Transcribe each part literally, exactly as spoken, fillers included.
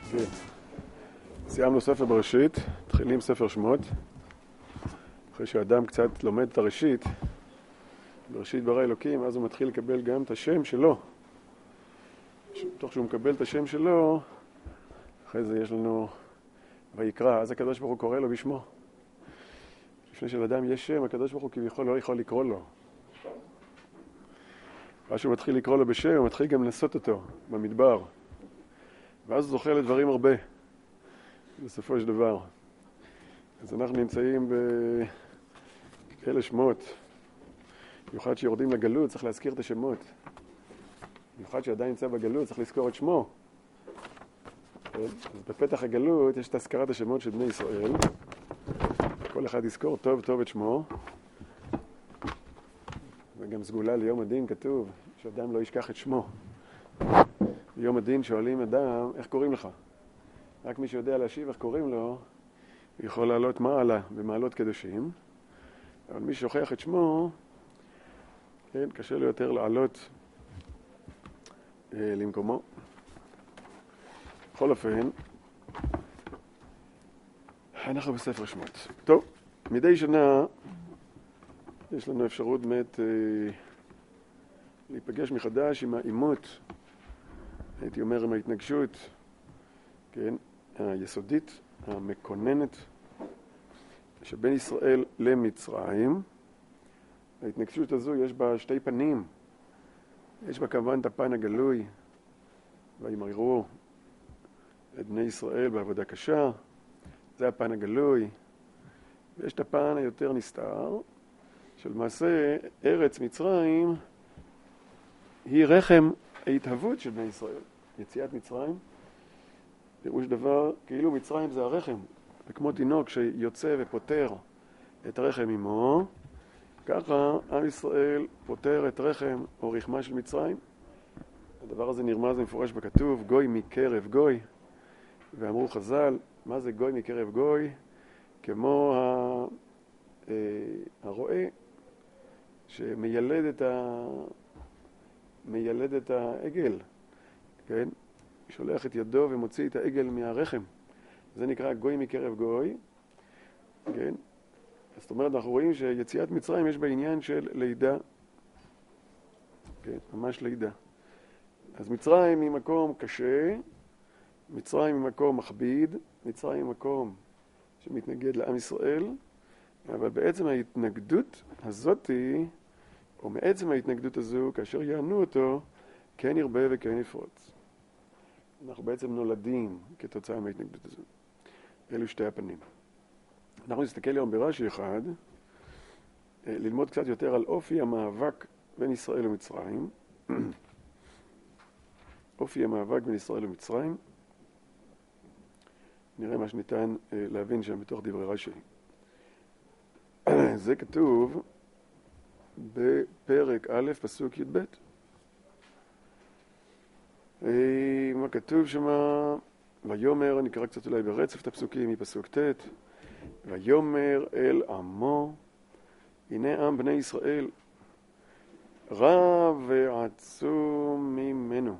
כן. סיימנו ספר בראשית, מתחילים ספר שמות. אחרי שאדם קצת לומד את הראשית, בראשית ברא אלוקים, אז הוא מתחיל לקבל גם את השם שלו. תוך שהוא מקבל את השם שלו, אחרי זה יש לנו ויקרא, אז הקדוש ברוך הוא קורא לו בשמו. לפני שלאדם יש שם, הקדוש ברוך הוא כביכול לא יכול לקרוא לו. ואז שהוא מתחיל לקרוא לו בשם, הוא מתחיל גם לנסות אותו במדבר. ואז הוא זוכה לדברים הרבה, בסופו של דבר. אז אנחנו נמצאים באלה שמות. במיוחד שיורדים לגלות, צריך להזכיר את השמות. במיוחד שעדיין נמצא בגלות, צריך לזכור את שמו. אז בפתח הגלות יש את הזכרת השמות של בני ישראל. כל אחד יזכור טוב טוב את שמו. וגם סגולה ליום הדין כתוב שאדם לא ישכח את שמו. ביום הדין שואלים אדם, איך קוראים לך? רק מי שיודע להשיב איך קוראים לו, יכול לעלות מעלה במעלות קדושים. אבל מי ששוכח את שמו, כן, קשה לו יותר לעלות אה, למקומו. בכל אופן, אנחנו בספר שמות. טוב, מדי שנה יש לנו אפשרות באמת אה, להיפגש מחדש עם האימות, הייתי אומר עם ההתנגשות, כן, היסודית, המקוננת, שבין ישראל למצרים. ההתנגשות הזו יש בה שתי פנים. יש בה כמובן את הפן הגלוי, וימררו את בני ישראל בעבודה קשה, זה הפן הגלוי. ויש את הפן היותר נסתר, שלמעשה ארץ מצרים היא רחם ההתהוות של בני ישראל. יציאת מצרים, פירוש דבר, כאילו מצרים זה הרחם, וכמו תינוק שיוצא ופותר את הרחם עמו, ככה עם ישראל פותר את רחם או רחמה של מצרים. הדבר הזה נרמז ומפורש בכתוב, גוי מקרב גוי. ואמרו חז"ל, מה זה גוי מקרב גוי? כמו ה... הרועה שמיילד את ה... מיילד את העגל, כן? שולח את ידו ומוציא את העגל מהרחם. זה נקרא גוי מקרב גוי, כן? זאת אומרת, אנחנו רואים שיציאת מצרים יש בה עניין של לידה, כן? ממש לידה. אז מצרים היא מקום קשה, מצרים היא מקום מכביד, מצרים היא מקום שמתנגד לעם ישראל, אבל בעצם ההתנגדות הזאת היא, או מעצם ההתנגדות הזו, כאשר יענו אותו, כן ירבה וכן יפרוץ. אנחנו בעצם נולדים כתוצאה מההתנגדות הזו. אלו שתי הפנים. אנחנו נסתכל היום ברש"י אחד, ללמוד קצת יותר על אופי המאבק בין ישראל ומצרים. אופי המאבק בין ישראל ומצרים. נראה מה שניתן להבין שם בתוך דברי רש"י. זה כתוב בפרק א', פסוק י"ב. מה כתוב שם? ויומר, נקרא קצת אולי ברצף את הפסוקים מפסוק ט', ויומר אל עמו, הנה עם בני ישראל, רב ועצום ממנו.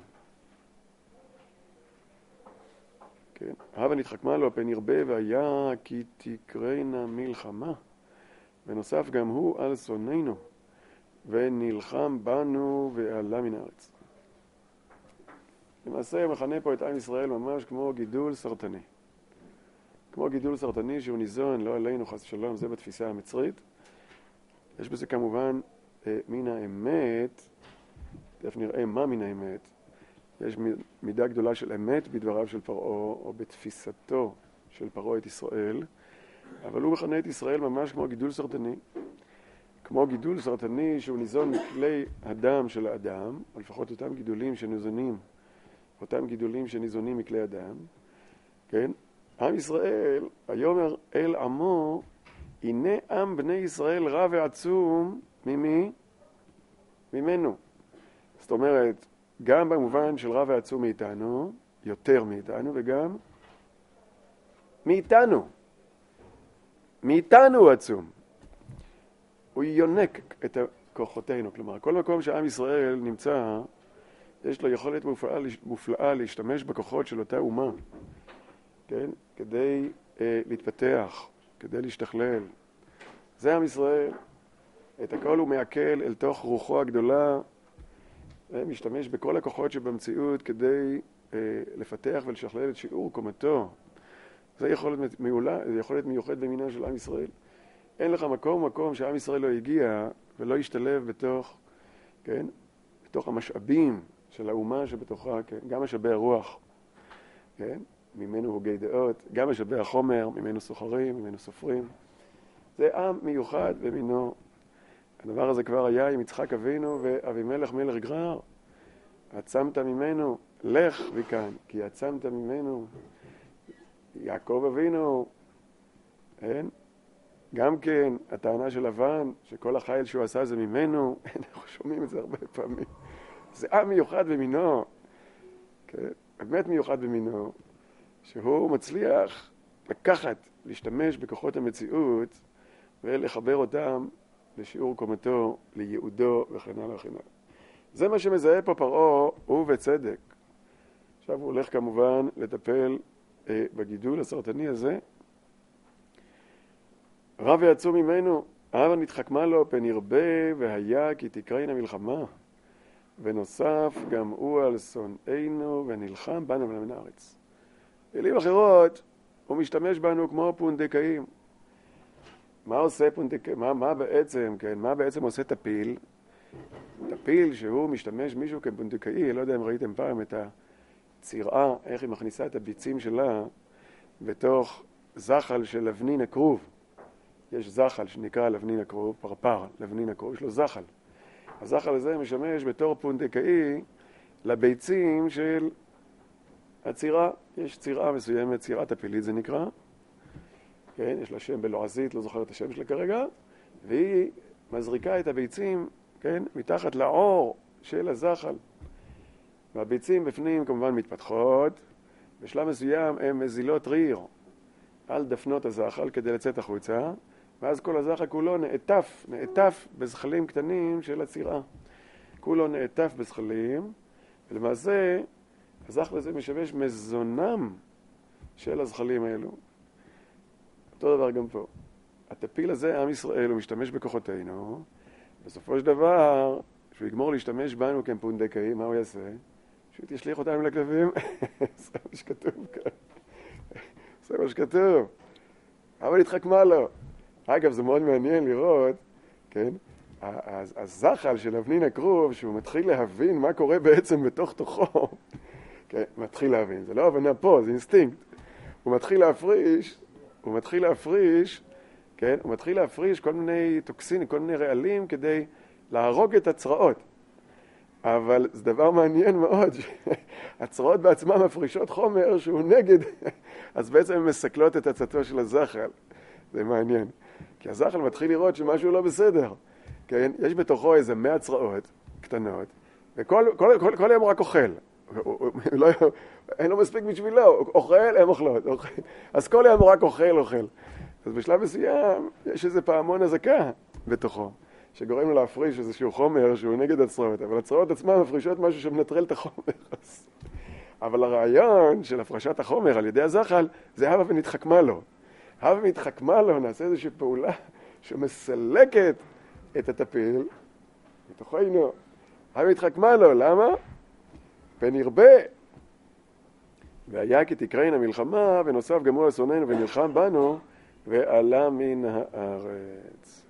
כן, הבה נתחכמה לו הפן ירבה, והיה כי תקרנה מלחמה, ונוסף גם הוא על שונאינו, ונלחם בנו ועלה מן הארץ. למעשה מכנה פה את עם ישראל ממש כמו גידול סרטני. כמו גידול סרטני שהוא ניזון, לא עלינו חס ושלום, זה בתפיסה המצרית. יש בזה כמובן אה, מן האמת, תכף נראה מה מן האמת. יש מידה גדולה של אמת בדבריו של פרעה, או בתפיסתו של פרעה את ישראל, אבל הוא מכנה את ישראל ממש כמו גידול סרטני. כמו גידול סרטני שהוא ניזון מכלי הדם של האדם, או לפחות אותם גידולים שניזונים, אותם גידולים שניזונים מכלי אדם, כן? עם ישראל, היומר אל עמו, הנה עם בני ישראל רב ועצום ממי? ממנו. זאת אומרת, גם במובן של רב ועצום מאיתנו, יותר מאיתנו, וגם מאיתנו. מאיתנו הוא עצום. הוא יונק את כוחותינו. כלומר, כל מקום שעם ישראל נמצא, יש לו יכולת מופלאה, מופלאה להשתמש בכוחות של אותה אומה כן? כדי אה, להתפתח, כדי להשתכלל. זה עם ישראל. את הכל הוא מעכל אל תוך רוחו הגדולה, ומשתמש בכל הכוחות שבמציאות כדי אה, לפתח ולשכלל את שיעור קומתו. זה יכולת מעולה, זה יכולת מיוחד במינה של עם ישראל. אין לך מקום, מקום שעם ישראל לא הגיע ולא ישתלב בתוך, כן? בתוך המשאבים של האומה שבתוכה, כן? גם משאבי הרוח, כן? ממנו הוגי דעות, גם משאבי החומר, ממנו סוחרים, ממנו סופרים. זה עם מיוחד במינו. הדבר הזה כבר היה עם יצחק אבינו ואבימלך מלך גרר. עצמת ממנו, לך וכאן, כי עצמת ממנו. יעקב אבינו, אין? גם כן, הטענה של לבן, שכל החיל שהוא עשה זה ממנו, אנחנו שומעים את זה הרבה פעמים. זה עם מיוחד במינו, כן? באמת מיוחד במינו, שהוא מצליח לקחת, להשתמש בכוחות המציאות ולחבר אותם לשיעור קומתו, לייעודו וכן הלאה וכן הלאה. זה מה שמזהה פה פרעה, הוא וצדק. עכשיו הוא הולך כמובן לטפל אה, בגידול הסרטני הזה. רב ויצאו ממנו, אבל נתחכמה לו פן ירבה והיה כי תקראין המלחמה. ונוסף גם הוא על שונאינו ונלחם בנו מן הארץ. במילים אחרות, הוא משתמש בנו כמו פונדקאים. מה עושה פונדקאי? מה, מה בעצם, כן? מה בעצם עושה טפיל? טפיל שהוא משתמש מישהו כפונדקאי, לא יודע אם ראיתם פעם את הצירה, איך היא מכניסה את הביצים שלה בתוך זחל של לבנין הכרוב. יש זחל שנקרא לבנין הכרוב, פרפר, לבנין הכרוב, יש לו זחל. הזחל הזה משמש בתור פונדקאי לביצים של הצירה. יש צירה מסוימת, צירה טפילית זה נקרא. כן, יש לה שם בלועזית, לא זוכר את השם שלה כרגע, והיא מזריקה את הביצים, כן, מתחת לעור של הזחל. והביצים בפנים כמובן מתפתחות, בשלב מסוים הן מזילות ריר על דפנות הזחל כדי לצאת החוצה, ואז כל הזחל כולו נעטף, נעטף בזחלים קטנים של הצירה. כולו נעטף בזחלים, ולמעשה הזחל הזה משמש מזונם של הזחלים האלו. אותו דבר גם פה. הטפיל הזה, עם ישראל, הוא משתמש בכוחותינו. בסופו של דבר, שהוא יגמור להשתמש בנו כפונדקאים, מה הוא יעשה? פשוט ישליך אותנו לכלבים. זה מה שכתוב כאן. זה מה שכתוב. אבל התחכמה לו. אגב, זה מאוד מעניין לראות, כן? הזחל של לבנין הכרוב, שהוא מתחיל להבין מה קורה בעצם בתוך תוכו. כן, מתחיל להבין. זה לא הבנה פה, זה אינסטינקט. הוא מתחיל להפריש, הוא מתחיל להפריש, כן? הוא מתחיל להפריש כל מיני טוקסינים, כל מיני רעלים כדי להרוג את הצרעות. אבל זה דבר מעניין מאוד, הצרעות בעצמן מפרישות חומר שהוא נגד, אז בעצם הן מסכלות את עצתו של הזחל. זה מעניין. כי הזחל מתחיל לראות שמשהו לא בסדר. כן? יש בתוכו איזה מאה צרעות קטנות, וכל כל, כל, כל יום רק אוכל. לא, אין לו מספיק בשבילו, אוכל, הם אוכלות. אוכל. אז כל יום רק אוכל, אוכל. אז בשלב מסוים יש איזה פעמון הזקה בתוכו, שגורם לו להפריש איזשהו חומר שהוא נגד הצרעות, אבל הצרעות עצמן מפרישות משהו שמנטרל את החומר. אבל הרעיון של הפרשת החומר על ידי הזחל, זה הווה ונתחכמה לו. הווה ונתחכמה לו, נעשה איזושהי פעולה שמסלקת את הטפיל מתוכנו. הווה ונתחכמה לו, למה? פן ירבה. והיה כי תקראין המלחמה, ונוסף גם הוא על שונאינו ונלחם בנו, ועלה מן הארץ.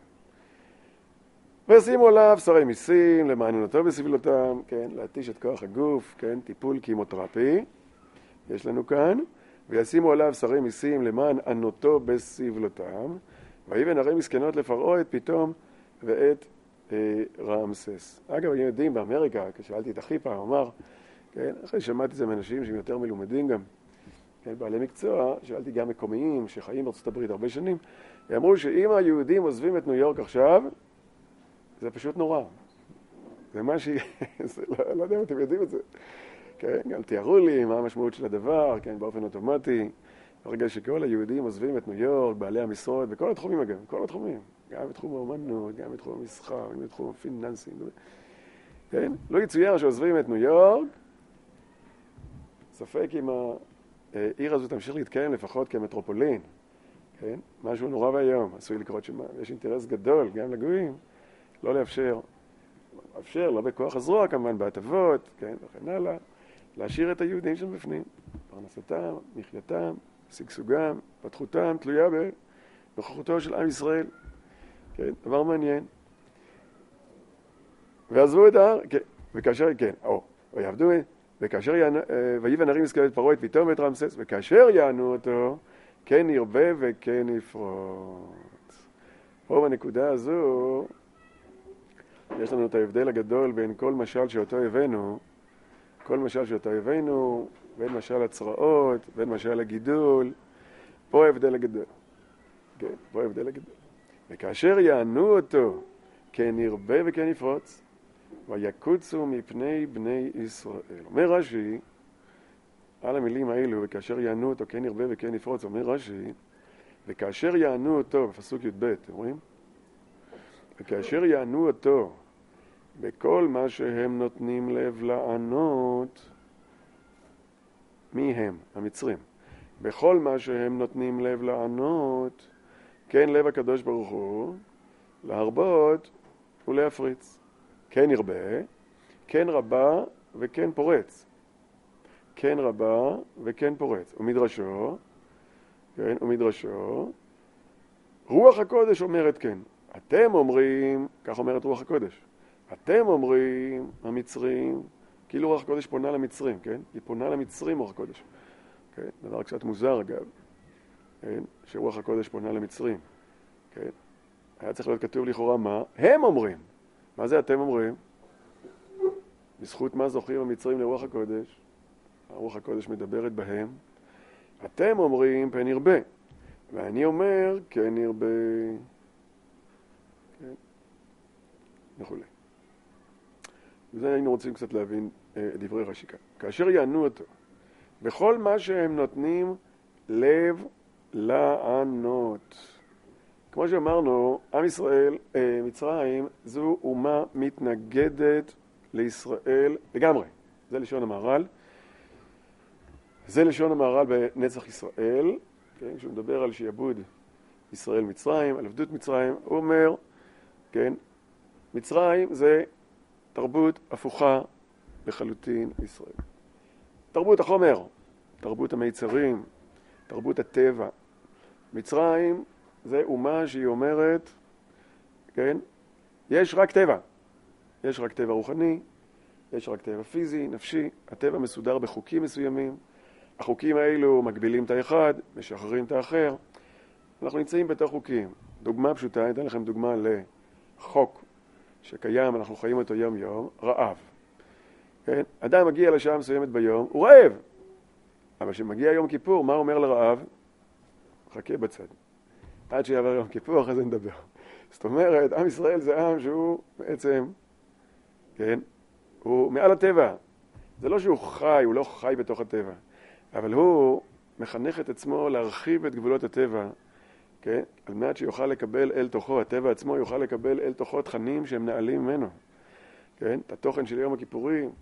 ושימו עליו שרי מיסים, למעננותו בסבלותם, כן, להתיש את כוח הגוף, כן, טיפול קימותרפי, יש לנו כאן, וישימו עליו שרי מיסים למען ענותו בסבלותם, ויבן הרי מסכנות לפרעה את פתאום ואת אה, רעמסס. אגב, אני יודעים באמריקה, כשאלתי את אחי פעם, אמר, כן, אחרי שמעתי את זה מאנשים שהם יותר מלומדים גם, כן, בעלי מקצוע, שאלתי גם מקומיים שחיים בארצות הברית הרבה שנים, אמרו שאם היהודים עוזבים את ניו יורק עכשיו, זה פשוט נורא. זה מה ש... לא, לא יודע אם אתם יודעים את זה. כן, גם תיארו לי מה המשמעות של הדבר, כן, באופן אוטומטי. ברגע שכל היהודים עוזבים את ניו יורק, בעלי המשרות, בכל התחומים אגב, בכל התחומים. גם בתחום האומנות, גם בתחום המסחר, גם בתחום הפיננסים. כן? לא יצויר שעוזבים את ניו יורק, ספק אם שהעיר הזו תמשיך להתקיים לפחות כמטרופולין, כן? משהו נורא והיום, עשוי לקרות שמה, יש אינטרס גדול גם לגויים, לא לאפשר, לאפשר, לא בכוח הזרוע כמובן, בהטבות, כן, וכן הלאה, להשאיר את היהודים שם בפנים, פרנסתם, מחייתם, שגשוגם, פתחותם, תלויה בנוכחותו של עם ישראל, כן, דבר מעניין. ועזבו את ההר, כן, וכאשר, כן, או, ויעבדו, וכאשר יענו, ויבן הרים יסקל את פרעה, את פתאום את רמסס, וכאשר יענו אותו, כן ירבה וכן יפרוץ. פה בנקודה הזו, יש לנו את ההבדל הגדול בין כל משל שאותו הבאנו, כל משל שאותו הבאנו, בין משל הצרעות, בין משל הגידול, פה ההבדל הגדול. כן, פה ההבדל הגדול. וכאשר יענו אותו, כן ירבה וכן יפרוץ, ויקוצו מפני בני ישראל. אומר רש"י, על המילים האלו, וכאשר יענו אותו, כן ירבה וכן יפרוץ, אומר רש"י, וכאשר יענו אותו, בפסוק י"ב, אתם רואים? וכאשר יענו אותו, בכל מה שהם נותנים לב לענות, מי הם? המצרים. בכל מה שהם נותנים לב לענות, כן לב הקדוש ברוך הוא, להרבות ולהפריץ. כן ירבה, כן רבה וכן פורץ. כן רבה וכן פורץ. ומדרשו, כן, ומדרשו, רוח הקודש אומרת כן. אתם אומרים, כך אומרת רוח הקודש, אתם אומרים, המצרים, כאילו רוח הקודש פונה למצרים, כן? היא פונה למצרים רוח הקודש. כן? דבר קצת מוזר אגב, כן? שרוח הקודש פונה למצרים. כן? היה צריך להיות כתוב לכאורה מה? הם אומרים. מה זה אתם אומרים? בזכות מה זוכים המצרים לרוח הקודש? הרוח הקודש מדברת בהם. אתם אומרים פן ירבה. ואני אומר כן ירבה. כן? וכולי. וזה היינו רוצים קצת להבין אה, דברי רש"י כאן. כאשר יענו אותו, בכל מה שהם נותנים לב לענות. כמו שאמרנו, עם ישראל, אה, מצרים, זו אומה מתנגדת לישראל לגמרי. זה לשון המהר"ל. זה לשון המהר"ל בנצח ישראל, כן, כשהוא מדבר על שיעבוד ישראל מצרים, על עבדות מצרים, הוא אומר, כן, מצרים זה תרבות הפוכה לחלוטין לישראל. תרבות החומר, תרבות המיצרים, תרבות הטבע. מצרים זה אומה שהיא אומרת, כן, יש רק טבע. יש רק טבע רוחני, יש רק טבע פיזי, נפשי. הטבע מסודר בחוקים מסוימים. החוקים האלו מגבילים את האחד, משחררים את האחר. אנחנו נמצאים בתוך חוקים. דוגמה פשוטה, אני אתן לכם דוגמה לחוק שקיים, אנחנו חיים אותו יום יום, רעב. כן? אדם מגיע לשעה מסוימת ביום, הוא רעב. אבל כשמגיע יום כיפור, מה אומר לרעב? חכה בצד. עד שיעבר יום כיפור, אחרי זה נדבר. זאת אומרת, עם ישראל זה עם שהוא בעצם, כן, הוא מעל הטבע. זה לא שהוא חי, הוא לא חי בתוך הטבע. אבל הוא מחנך את עצמו להרחיב את גבולות הטבע, כן? על מנת שיוכל לקבל אל תוכו, הטבע עצמו יוכל לקבל אל תוכו תכנים שהם נעלים ממנו. כן? את התוכן של יום הכיפורים,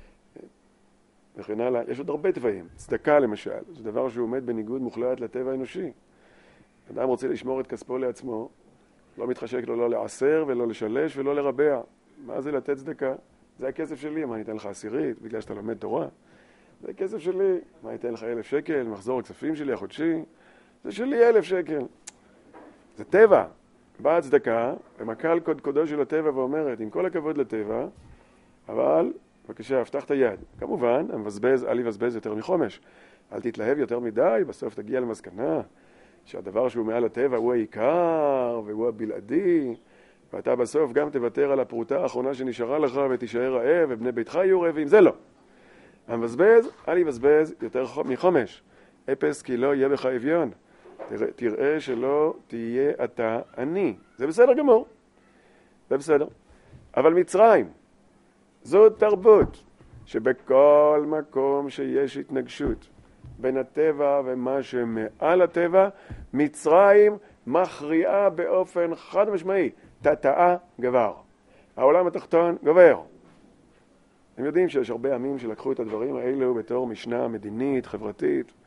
וכן הלאה. יש עוד הרבה טבעים. צדקה למשל, זה דבר שהוא עומד בניגוד מוחלט לטבע האנושי. אדם רוצה לשמור את כספו לעצמו, לא מתחשק לו לא לעשר ולא לשלש ולא לרבע. מה זה לתת צדקה? זה הכסף שלי, מה אני אתן לך עשירית, בגלל שאתה לומד תורה? זה כסף שלי, מה אני אתן לך אלף שקל, מחזור הכספים שלי החודשי? זה שלי אלף שקל. זה טבע. באה הצדקה, ומקל קודקודו של הטבע ואומרת, עם כל הכבוד לטבע, אבל, בבקשה, הפתח את היד. כמובן, המבזבז, אל יבזבז יותר מחומש. אל תתלהב יותר מדי, בסוף תגיע למסקנה שהדבר שהוא מעל הטבע הוא העיקר, והוא הבלעדי, ואתה בסוף גם תוותר על הפרוטה האחרונה שנשארה לך, ותישאר רעב, ובני ביתך יהיו רעבים. זה לא. המבזבז, אל יבזבז יותר מחומש. אפס כי לא יהיה בך אביון. תראה, תראה שלא תהיה אתה אני. זה בסדר גמור. זה בסדר. אבל מצרים, זו תרבות שבכל מקום שיש התנגשות בין הטבע ומה שמעל הטבע, מצרים מכריעה באופן חד משמעי. תתאה גבר. העולם התחתון גובר. הם יודעים שיש הרבה עמים שלקחו את הדברים האלו בתור משנה מדינית, חברתית,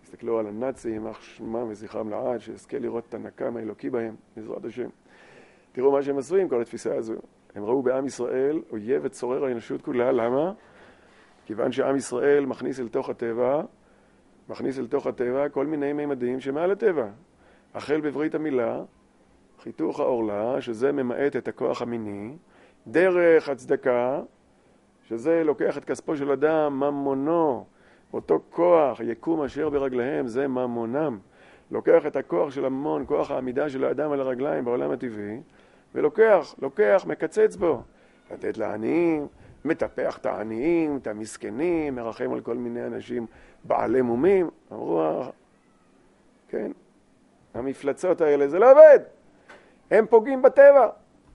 תסתכלו על הנאצים, יימח שמם וזכרם לעד, שיזכה לראות את הנקם האלוקי בהם, בעזרת השם. תראו מה שהם עשו עם כל התפיסה הזו. הם ראו בעם ישראל אויב וצורר האנושות כולה. למה? כיוון שעם ישראל מכניס אל תוך הטבע, מכניס אל תוך הטבע כל מיני ממדים שמעל הטבע. החל בברית המילה, חיתוך העורלה, שזה ממעט את הכוח המיני, דרך הצדקה, שזה לוקח את כספו של אדם, ממונו, אותו כוח, יקום אשר ברגליהם, זה ממונם. לוקח את הכוח של המון, כוח העמידה של האדם על הרגליים בעולם הטבעי, ולוקח, לוקח, מקצץ בו. לתת לעניים, מטפח את העניים, את המסכנים, מרחם על כל מיני אנשים בעלי מומים. אמרו, כן, המפלצות האלה, זה לא עובד. הם פוגעים בטבע.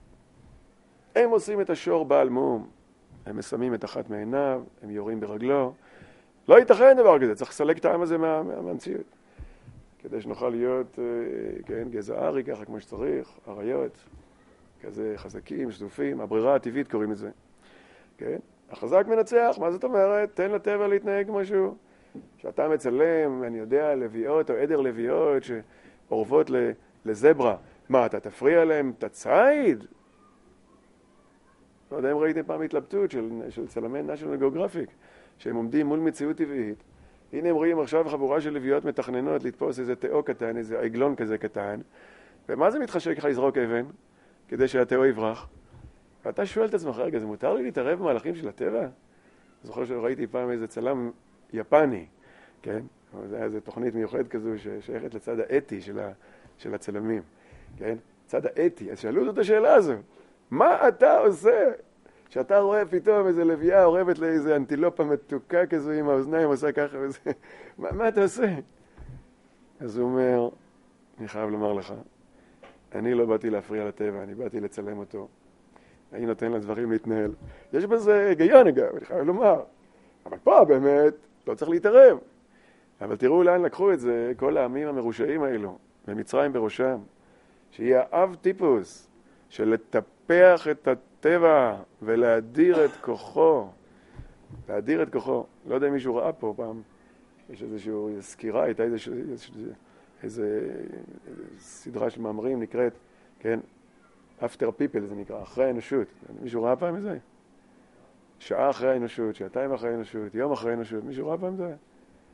הם עושים את השור בעל מום. הם מסמים את אחת מעיניו, הם יורים ברגלו. לא ייתכן דבר כזה, צריך לסלק את העם הזה מה, מה, מהמציאות. כדי שנוכל להיות, כן, גזע ארי, ככה כמו שצריך, אריות, כזה חזקים, שטופים, הברירה הטבעית קוראים לזה. כן? החזק מנצח, מה זאת אומרת? תן לטבע להתנהג משהו. שאתה מצלם, אני יודע, לביאות או עדר לביאות שעורבות לזברה. מה, אתה תפריע להם את הציד? לא יודע אם ראיתם פעם התלבטות של, של צלמי National Geographic, שהם עומדים מול מציאות טבעית. הנה הם רואים עכשיו חבורה של לביאות מתכננות לתפוס איזה תאו קטן, איזה עגלון כזה קטן. ומה זה מתחשק לך לזרוק אבן? כדי שהתאו יברח. ואתה שואל את עצמך, רגע, זה מותר לי להתערב במהלכים של הטבע? אני זוכר שראיתי פעם איזה צלם יפני, כן? זה היה איזו תוכנית מיוחדת כזו ששייכת לצד האתי של, ה, של הצלמים, כן? צד האתי. אז שאלו אותו את השאלה הזו. מה אתה עושה? שאתה רואה פתאום איזה לביאה עורבת לאיזה אנטילופה מתוקה כזו עם האוזניים עושה ככה וזה. מה, מה אתה עושה? אז הוא אומר, אני חייב לומר לך, אני לא באתי להפריע לטבע, אני באתי לצלם אותו. אני נותן לדברים להתנהל. יש בזה היגיון אגב, אני חייב לומר. אבל פה באמת לא צריך להתערב. אבל תראו לאן לקחו את זה, כל העמים המרושעים האלו, במצרים בראשם, שיהיה אב טיפוס של לטפח את הטבע ולהדיר את כוחו. להדיר את כוחו. לא יודע אם מישהו ראה פה פעם, יש איזושהי סקירה, הייתה איזושהי, איזושהי, איזו סדרה של מאמרים נקראת, כן, After People זה נקרא, אחרי האנושות. מישהו ראה פעם את זה? שעה אחרי האנושות, שעתיים אחרי האנושות, יום אחרי האנושות, מישהו ראה פעם את זה?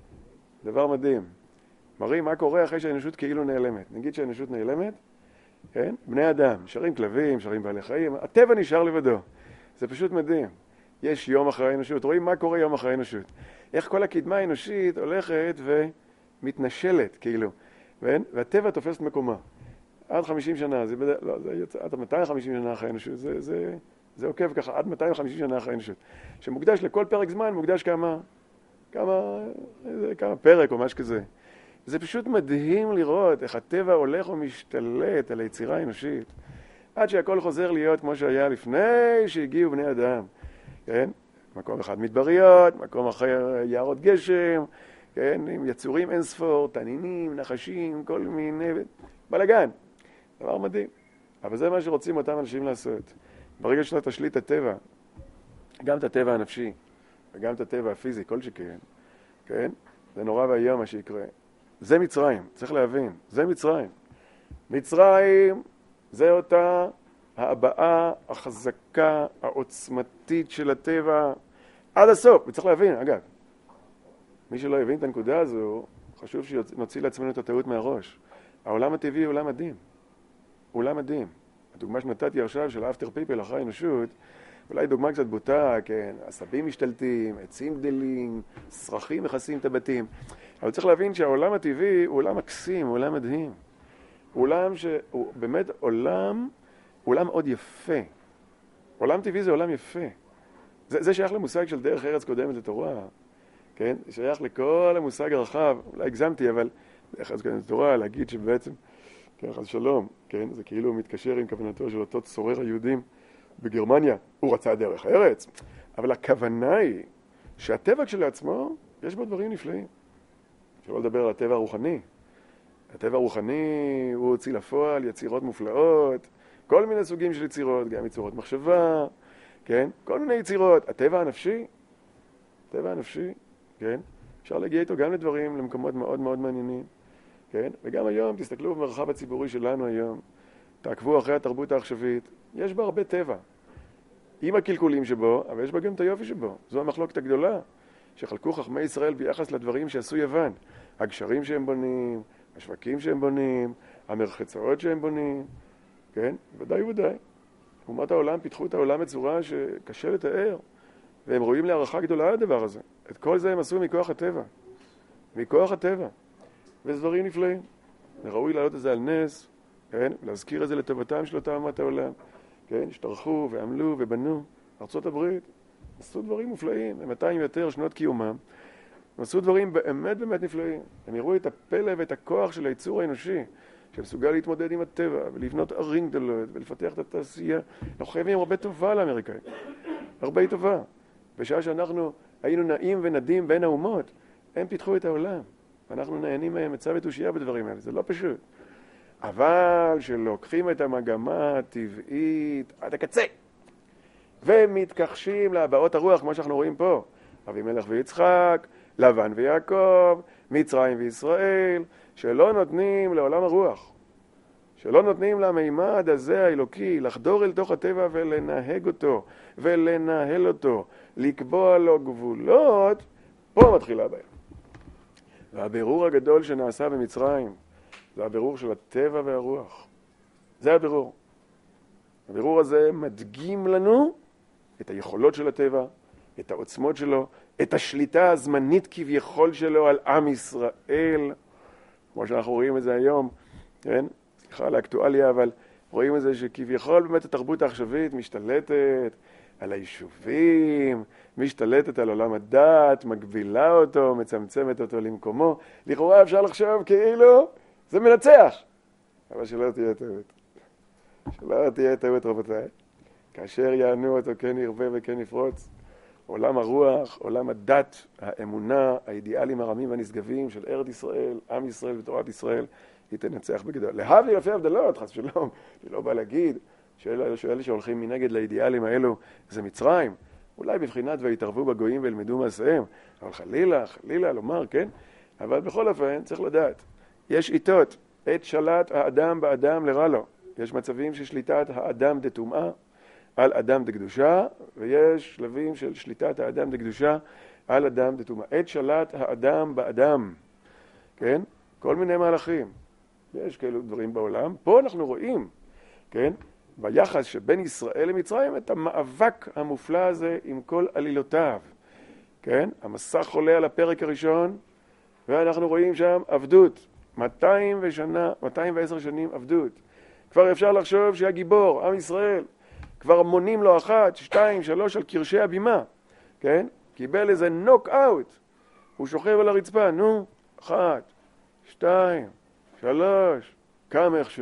דבר מדהים. מראים מה קורה אחרי שהאנושות כאילו נעלמת. נגיד שהאנושות נעלמת, כן? בני אדם, שרים כלבים, שרים בעלי חיים, הטבע נשאר לבדו. זה פשוט מדהים. יש יום אחרי האנושות, רואים מה קורה יום אחרי האנושות. איך כל הקדמה האנושית הולכת ומתנשלת, כאילו. והטבע תופס את מקומה. עד חמישים שנה, זה בד... לא, זה יוצא, עד מאתיים וחמישים שנה אחרי האנושות, זה, זה, זה עוקב ככה, עד מאתיים וחמישים שנה אחרי האנושות. שמוקדש לכל פרק זמן, מוקדש כמה, כמה, כמה פרק או משהו כזה. זה פשוט מדהים לראות איך הטבע הולך ומשתלט על היצירה האנושית, עד שהכל חוזר להיות כמו שהיה לפני שהגיעו בני אדם, כן? מקום אחד מדבריות, מקום אחר יערות גשם, כן? עם יצורים אינספור, תנינים, נחשים, כל מיני, בלגן. דבר מדהים. אבל זה מה שרוצים אותם אנשים לעשות. ברגע שאתה תשליט את הטבע, גם את הטבע הנפשי, וגם את הטבע הפיזי, כל שכן, כן? זה נורא והיום מה שיקרה. זה מצרים, צריך להבין, זה מצרים. מצרים זה אותה ההבעה החזקה, העוצמתית של הטבע, עד הסוף, וצריך להבין, אגב, מי שלא יבין את הנקודה הזו, חשוב שנוציא לעצמנו את הטעות מהראש. העולם הטבעי הוא עולם מדהים. הוא עולם מדהים. הדוגמה שנתתי עכשיו של After People אחרי האנושות, אולי דוגמה קצת בוטה, כן, עשבים משתלטים, עצים גדלים, שרחים מכסים את הבתים. אבל צריך להבין שהעולם הטבעי הוא עולם מקסים, הוא עולם מדהים. הוא עולם שהוא באמת עולם, הוא עולם מאוד יפה. עולם טבעי זה עולם יפה. זה, זה שייך למושג של דרך ארץ קודמת לתורה, כן? שייך לכל המושג הרחב, אולי הגזמתי, אבל דרך ארץ קודמת לתורה, להגיד שבעצם, כן, חס שלום, כן? זה כאילו מתקשר עם כוונתו של אותו צורר היהודים בגרמניה. הוא רצה דרך ארץ, אבל הכוונה היא שהטבע כשלעצמו, יש בו דברים נפלאים. שלא לדבר על הטבע הרוחני. הטבע הרוחני הוא הוציא לפועל, יצירות מופלאות, כל מיני סוגים של יצירות, גם יצירות מחשבה, כן? כל מיני יצירות. הטבע הנפשי, הטבע הנפשי, כן? אפשר להגיע איתו גם לדברים, למקומות מאוד מאוד מעניינים, כן? וגם היום, תסתכלו במרחב הציבורי שלנו היום, תעקבו אחרי התרבות העכשווית, יש בה הרבה טבע, עם הקלקולים שבו, אבל יש בה גם את היופי שבו. זו המחלוקת הגדולה, שחלקו חכמי ישראל ביחס לדברים שעשו יוון. הגשרים שהם בונים, השווקים שהם בונים, המרחצאות שהם בונים, כן? ודאי ודאי. אומות העולם פיתחו את העולם בצורה שקשה לתאר, והם רואים להערכה גדולה על הדבר הזה. את כל זה הם עשו מכוח הטבע. מכוח הטבע. וזה דברים נפלאים. וראוי להעלות את זה על נס, כן? להזכיר את זה לטובתם של אותם אומות העולם. כן? השתרחו ועמלו ובנו. ארצות הברית עשו דברים מופלאים. מאתיים יותר שנות קיומם. הם עשו דברים באמת באמת נפלאים. הם הראו את הפלא ואת הכוח של היצור האנושי, שמסוגל להתמודד עם הטבע ולבנות ערים גדולות ולפתח את התעשייה. אנחנו חייבים הרבה טובה לאמריקאים. הרבה טובה. בשעה שאנחנו היינו נעים ונדים בין האומות, הם פיתחו את העולם. אנחנו נהנים מהם מצב ותושייה בדברים האלה. זה לא פשוט. אבל שלוקחים את המגמה הטבעית עד הקצה, ומתכחשים להבעות הרוח, כמו שאנחנו רואים פה. אבימלך ויצחק, לבן ויעקב, מצרים וישראל, שלא נותנים לעולם הרוח, שלא נותנים למימד הזה האלוקי לחדור אל תוך הטבע ולנהג אותו, ולנהל אותו, לקבוע לו גבולות. פה מתחילה הבעיה. והבירור הגדול שנעשה במצרים, זה הבירור של הטבע והרוח. זה הבירור. הבירור הזה מדגים לנו את היכולות של הטבע, את העוצמות שלו, את השליטה הזמנית כביכול שלו על עם ישראל, כמו שאנחנו רואים את זה היום, כן? סליחה על האקטואליה, אבל רואים את זה שכביכול באמת התרבות העכשווית משתלטת על היישובים, משתלטת על עולם הדת, מגבילה אותו, מצמצמת אותו למקומו. לכאורה אפשר לחשוב כאילו זה מנצח, אבל שלא תהיה טעות. שלא תהיה טעות, רבותיי. כאשר יענו אותו כן ירבה וכן יפרוץ, עולם הרוח, עולם הדת, האמונה, האידיאלים הרמים והנשגבים של ארץ ישראל, עם ישראל ותורת ישראל, היא תנצח בגדול. להבדיל אלפי הבדלות, חס ושלום, אני לא בא להגיד שאלה שהולכים מנגד לאידיאלים האלו זה מצרים, אולי בבחינת ויתערבו בגויים וילמדו מעשיהם, אבל חלילה, חלילה לומר, כן? אבל בכל אופן צריך לדעת, יש עיתות, עת שלט האדם באדם לרע לו. יש מצבים של שליטת האדם דטומאה על אדם דקדושה, ויש שלבים של שליטת האדם דקדושה על אדם דטומאה. עת שלט האדם באדם, כן? כל מיני מהלכים. יש כאלו דברים בעולם. פה אנחנו רואים, כן? ביחס שבין ישראל למצרים את המאבק המופלא הזה עם כל עלילותיו, כן? המסך עולה על הפרק הראשון, ואנחנו רואים שם עבדות. מאתיים ושנה, מאתיים ועשר שנים עבדות. כבר אפשר לחשוב שהגיבור, עם ישראל, כבר מונים לו אחת, שתיים, שלוש על קרשי הבימה, כן? קיבל איזה נוק אאוט. הוא שוכב על הרצפה, נו, אחת, שתיים, שלוש, קם איכשהו.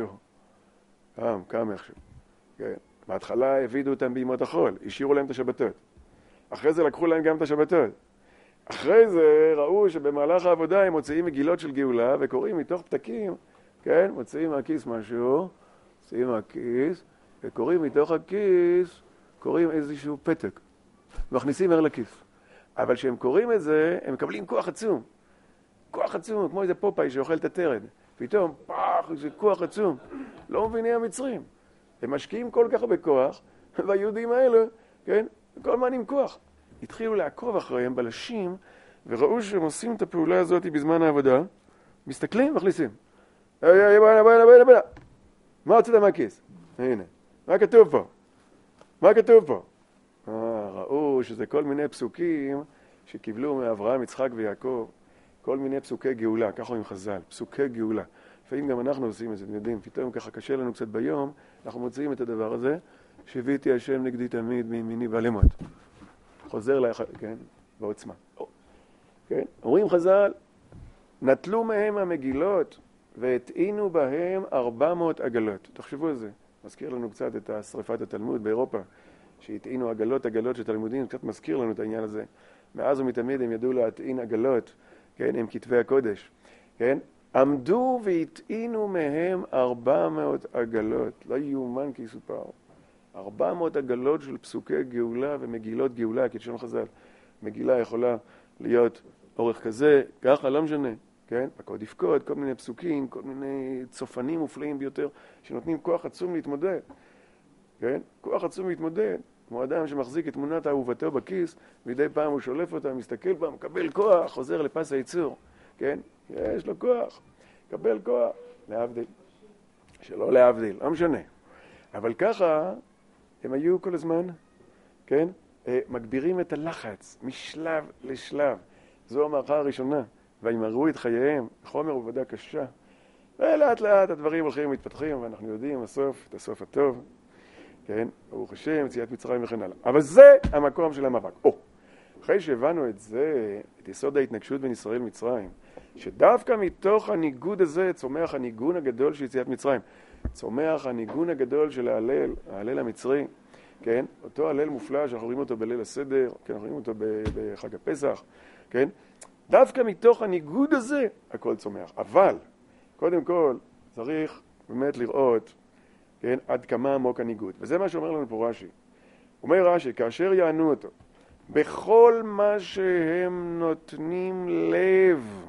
קם, קם איכשהו. כן. בהתחלה הבידו אותם בימות החול, השאירו להם את השבתות. אחרי זה לקחו להם גם את השבתות. אחרי זה ראו שבמהלך העבודה הם מוציאים מגילות של גאולה וקוראים מתוך פתקים, כן? מוציאים מהכיס משהו, מוציאים מהכיס, וקוראים מתוך הכיס, קוראים איזשהו פתק. מכניסים הר לכיס. אבל כשהם קוראים את זה, הם מקבלים כוח עצום. כוח עצום, כמו איזה פופאי שאוכל את הטרד. פתאום, פח, איזה כוח עצום. לא מבינים המצרים. הם משקיעים כל כך בכוח, והיהודים האלה, כן? כל מה עם כוח. התחילו לעקוב אחריהם בלשים, וראו שהם עושים את הפעולה הזאת בזמן העבודה, מסתכלים ומכניסים. היי, היי, בואי, בואי, בואי, בואי. מה הוצאת מהכיס? הנה. מה כתוב פה? מה כתוב פה? אה, ראו שזה כל מיני פסוקים שקיבלו מאברהם, יצחק ויעקב, כל מיני פסוקי גאולה, ככה אומרים חז"ל, פסוקי גאולה. לפעמים גם אנחנו עושים את זה, אתם יודעים, פתאום ככה קשה לנו קצת ביום, אנחנו מוצאים את הדבר הזה, שיביתי השם נגדי תמיד מימיני ועל מות. חוזר לה, כן, בעוצמה. כן, אומרים חז"ל, נטלו מהם המגילות והטעינו בהם ארבע מאות עגלות. תחשבו על זה. מזכיר לנו קצת את שריפת התלמוד באירופה, שהטעינו עגלות, עגלות של תלמודים, קצת מזכיר לנו את העניין הזה. מאז ומתמיד הם ידעו להטעין עגלות, כן, עם כתבי הקודש, כן? עמדו והטעינו מהם ארבע מאות עגלות. לא יאומן כי יסופר. ארבע מאות עגלות של פסוקי גאולה ומגילות גאולה, כלשון חז"ל. מגילה יכולה להיות אורך כזה, ככה, לא משנה, כן? פקוד יפקוד, כל מיני פסוקים, כל מיני צופנים מופלאים ביותר, שנותנים כוח עצום להתמודד, כן? כוח עצום להתמודד, כמו אדם שמחזיק את תמונת אהובתו בכיס, מדי פעם הוא שולף אותה, מסתכל בה, מקבל כוח, חוזר לפס הייצור, כן? יש לו כוח, מקבל כוח, להבדיל. שלא להבדיל, לא משנה. אבל ככה, הם היו כל הזמן, כן? מגבירים את הלחץ משלב לשלב. זו המערכה הראשונה, וימרו את חייהם, חומר ובדה קשה. ולאט לאט הדברים הולכים ומתפתחים, ואנחנו יודעים הסוף, את הסוף הטוב, כן? ברוך השם, יציאת מצרים וכן הלאה. אבל זה המקום של המאבק. או, אחרי שהבנו את זה, את יסוד ההתנגשות בין ישראל ומצרים, שדווקא מתוך הניגוד הזה צומח הניגון הגדול של יציאת מצרים, צומח הניגון הגדול של ההלל, ההלל המצרי, כן? אותו הלל מופלא שאנחנו רואים אותו בליל הסדר, כן, אנחנו רואים אותו בחג הפסח, כן? דווקא מתוך הניגוד הזה הכל צומח. אבל, קודם כל, צריך באמת לראות, כן, עד כמה עמוק הניגוד. וזה מה שאומר לנו פה רש"י. אומר רש"י, כאשר יענו אותו, בכל מה שהם נותנים לב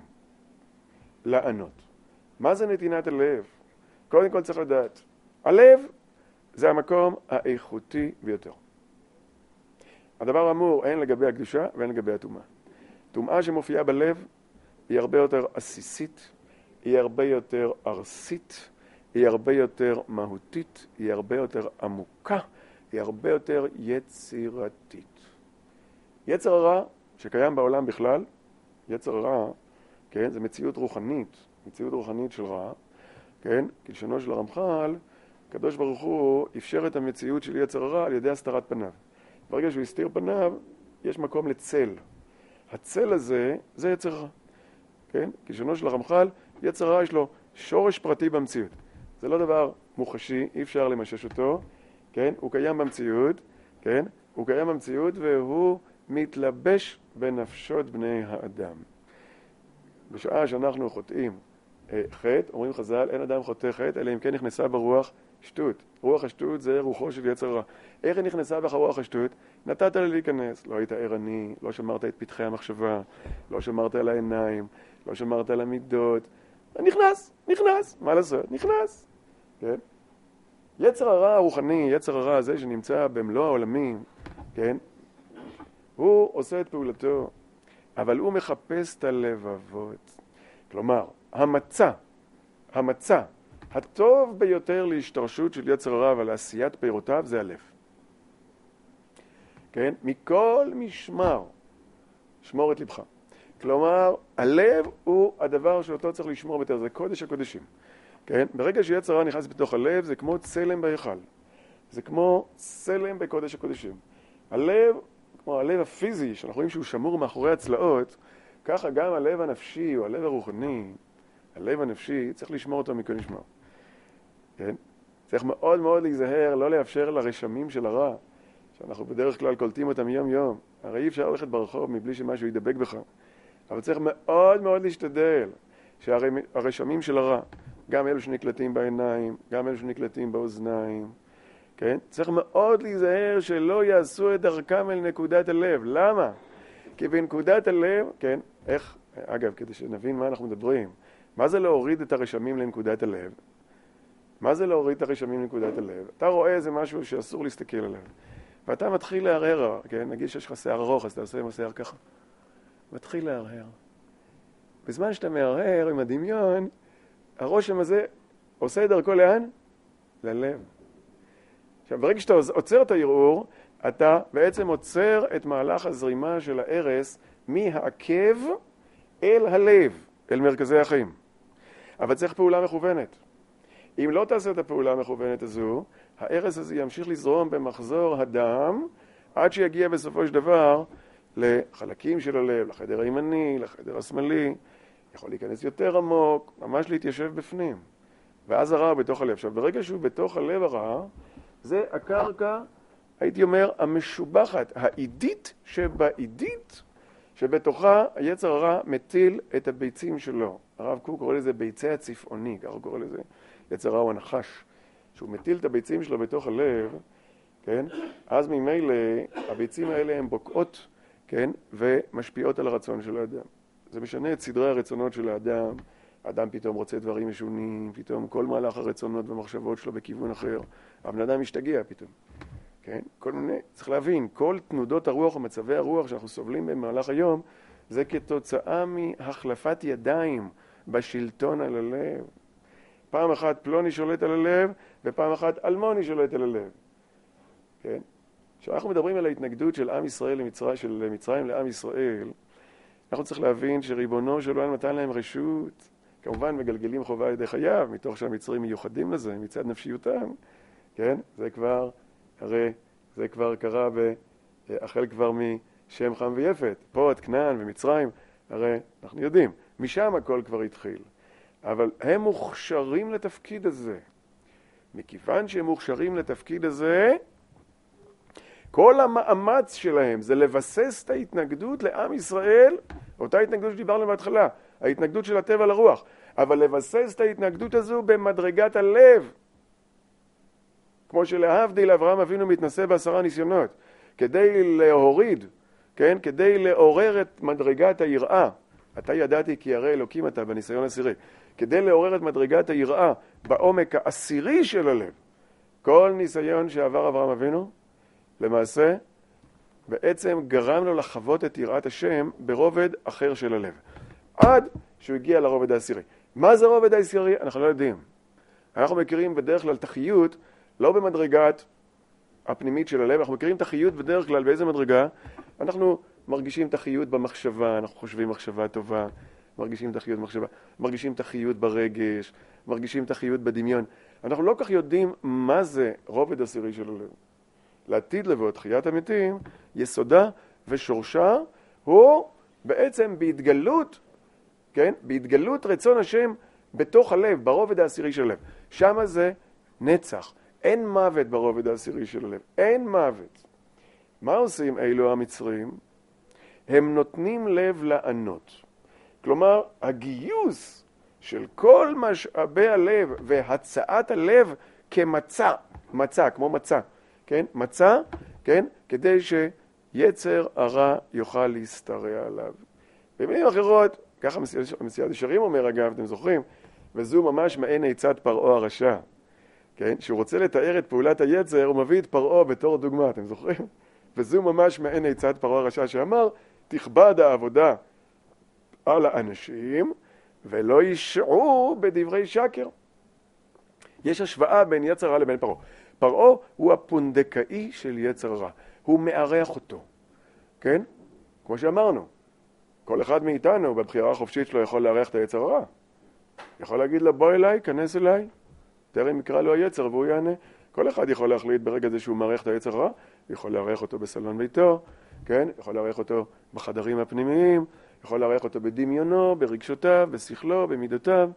לענות. מה זה נתינת הלב? קודם כל צריך לדעת. הלב זה המקום האיכותי ביותר. הדבר אמור הן לגבי הקדושה והן לגבי הטומאה. טומאה שמופיעה בלב היא הרבה יותר עסיסית, היא הרבה יותר ארסית, היא הרבה יותר מהותית, היא הרבה יותר עמוקה, היא הרבה יותר יצירתית. יצר הרע שקיים בעולם בכלל, יצר הרע, כן, זה מציאות רוחנית, מציאות רוחנית של רע, כן, כלשונו של הרמח"ל, הקדוש ברוך הוא אפשר את המציאות של יצר הרע על ידי הסתרת פניו. ברגע שהוא הסתיר פניו, יש מקום לצל. הצל הזה, זה יצר רע. כן? כלשונו של הרמח"ל, יצר רע יש לו שורש פרטי במציאות. זה לא דבר מוחשי, אי אפשר למשש אותו, כן? הוא קיים במציאות, כן? הוא קיים במציאות והוא מתלבש בנפשות בני האדם. בשעה שאנחנו חוטאים חטא, אומרים חז"ל, אין אדם חוטא חטא, אלא אם כן נכנסה ברוח שטות. רוח השטות זה רוחו של יצר רע. איך היא נכנסה בך רוח השטות? נתת לה להיכנס. לא היית ערני, לא שמרת את פתחי המחשבה, לא שמרת על העיניים, לא שמרת על המידות. נכנס, נכנס, מה לעשות? נכנס. כן? יצר הרע הרוחני, יצר הרע הזה שנמצא במלוא העולמים, כן? הוא עושה את פעולתו, אבל הוא מחפש את הלבבות. כלומר, המצע, המצע, הטוב ביותר להשתרשות של יצר הרע ולעשיית פירותיו זה הלב. כן? מכל משמר, שמור את לבך. כלומר, הלב הוא הדבר שאותו צריך לשמור ביותר, זה קודש הקודשים. כן? ברגע שיצר הרע נכנס בתוך הלב, זה כמו צלם בהיכל. זה כמו צלם בקודש הקודשים. הלב, כמו הלב הפיזי, שאנחנו רואים שהוא שמור מאחורי הצלעות, ככה גם הלב הנפשי או הלב הרוחני, הלב הנפשי, צריך לשמור אותו מכל משמר. כן? צריך מאוד מאוד להיזהר, לא לאפשר לרשמים של הרע, שאנחנו בדרך כלל קולטים אותם יום יום. הרי אי אפשר ללכת ברחוב מבלי שמשהו ידבק בך. אבל צריך מאוד מאוד להשתדל שהרשמים של הרע, גם אלו שנקלטים בעיניים, גם אלו שנקלטים באוזניים, כן? צריך מאוד להיזהר שלא יעשו את דרכם אל נקודת הלב. למה? כי בנקודת הלב, כן, איך, אגב, כדי שנבין מה אנחנו מדברים, מה זה להוריד את הרשמים לנקודת הלב? מה זה להוריד את הרשמים לנקודת הלב? אתה רואה איזה משהו שאסור להסתכל עליו, ואתה מתחיל להרהר, כן? נגיד שיש לך שיער ארוך, אז אתה עושה עם השיער ככה. מתחיל להרהר. בזמן שאתה מהרהר עם הדמיון, הרושם הזה עושה את דרכו לאן? ללב. עכשיו, ברגע שאתה עוצר את הערעור, אתה בעצם עוצר את מהלך הזרימה של הערס מהעקב אל הלב, אל מרכזי החיים. אבל צריך פעולה מכוונת. אם לא תעשה את הפעולה המכוונת הזו, הערס הזה ימשיך לזרום במחזור הדם, עד שיגיע בסופו של דבר לחלקים של הלב, לחדר הימני, לחדר השמאלי, יכול להיכנס יותר עמוק, ממש להתיישב בפנים. ואז הרע בתוך הלב. עכשיו, ברגע שהוא בתוך הלב הרע, זה הקרקע, הייתי אומר, המשובחת, העידית שבעידית, שבתוכה היצר הרע מטיל את הביצים שלו. הרב קוק קורא לזה ביצי הצפעוני, ככה הוא קורא לזה, יצר הרע הוא הנחש. שהוא מטיל את הביצים שלו בתוך הלב, כן? אז ממילא הביצים האלה הן בוקעות, כן? ומשפיעות על הרצון של האדם. זה משנה את סדרי הרצונות של האדם. האדם פתאום רוצה דברים משונים, פתאום כל מהלך הרצונות והמחשבות שלו בכיוון אחר. הבן אדם משתגע פתאום. כן? כל מיני, צריך להבין, כל תנודות הרוח ומצבי הרוח שאנחנו סובלים במהלך היום, זה כתוצאה מהחלפת ידיים בשלטון על הלב. פעם אחת פלוני שולט על הלב, ופעם אחת אלמוני שולט על הלב. כן? כשאנחנו מדברים על ההתנגדות של עם ישראל למצרים, של מצרים לעם ישראל, אנחנו צריך להבין שריבונו של עולם נתן להם רשות, כמובן מגלגלים חובה על ידי חייו, מתוך שהמצרים מיוחדים לזה, מצד נפשיותם, כן? זה כבר, הרי זה כבר קרה החל כבר משם חם ויפת, פה עד כנען ומצרים, הרי אנחנו יודעים, משם הכל כבר התחיל. אבל הם מוכשרים לתפקיד הזה. מכיוון שהם מוכשרים לתפקיד הזה, כל המאמץ שלהם זה לבסס את ההתנגדות לעם ישראל, אותה התנגדות שדיברנו בהתחלה, ההתנגדות של הטבע לרוח, אבל לבסס את ההתנגדות הזו במדרגת הלב, כמו שלהבדיל אברהם אבינו מתנסה בעשרה ניסיונות, כדי להוריד, כן, כדי לעורר את מדרגת היראה, אתה ידעתי כי הרי אלוקים אתה בניסיון עשירי, כדי לעורר את מדרגת היראה בעומק העשירי של הלב, כל ניסיון שעבר אברהם אבינו, למעשה, בעצם גרם לו לחוות את יראת השם ברובד אחר של הלב. עד שהוא הגיע לרובד העשירי. מה זה רובד העשירי? אנחנו לא יודעים. אנחנו מכירים בדרך כלל תחיות, לא במדרגת הפנימית של הלב, אנחנו מכירים תחיות בדרך כלל באיזה מדרגה? אנחנו מרגישים תחיות במחשבה, אנחנו חושבים מחשבה טובה, מרגישים תחיות במחשבה, מרגישים תחיות ברגש, מרגישים תחיות בדמיון. אנחנו לא כך יודעים מה זה רובד עשירי של הלב. לעתיד לבוא, תחיית המתים, יסודה ושורשה הוא בעצם בהתגלות, כן? בהתגלות רצון השם בתוך הלב, ברובד העשירי של הלב. שמה זה נצח. אין מוות ברובד העשירי של הלב. אין מוות. מה עושים אלו המצרים? הם נותנים לב לענות. כלומר, הגיוס של כל משאבי הלב והצעת הלב כמצע, מצע, כמו מצע. כן? מצא, כן? כדי שיצר הרע יוכל להסתרע עליו. במילים אחרות, ככה מסיעת ישרים אומר אגב, אתם זוכרים? וזו ממש מעין עצת פרעה הרשע. כן? שהוא רוצה לתאר את פעולת היצר, הוא מביא את פרעה בתור דוגמה, אתם זוכרים? וזו ממש מעין עצת פרעה הרשע שאמר, תכבד העבודה על האנשים ולא ישעו בדברי שקר. יש השוואה בין יצר הרע לבין פרעה. פרעה הוא הפונדקאי של יצר הרע. הוא מערך אותו. כן? כמו שאמרנו, כל אחד מאיתנו בבחירה החופשית שלו יכול לערך את היצר הרע. יכול להגיד לו, בוא אליי, כנס אליי. תראה יקרא לו היצר והוא יענה. כל אחד יכול להחליט ברגע זה שהוא מערך את היצר הרע. יכול לערך אותו בסלון ביתו. כן? יכול לערך אותו בחדרים הפנימיים. יכול לערך אותו בדמיונו, ברגשותיו, בשכלו, במידותיו.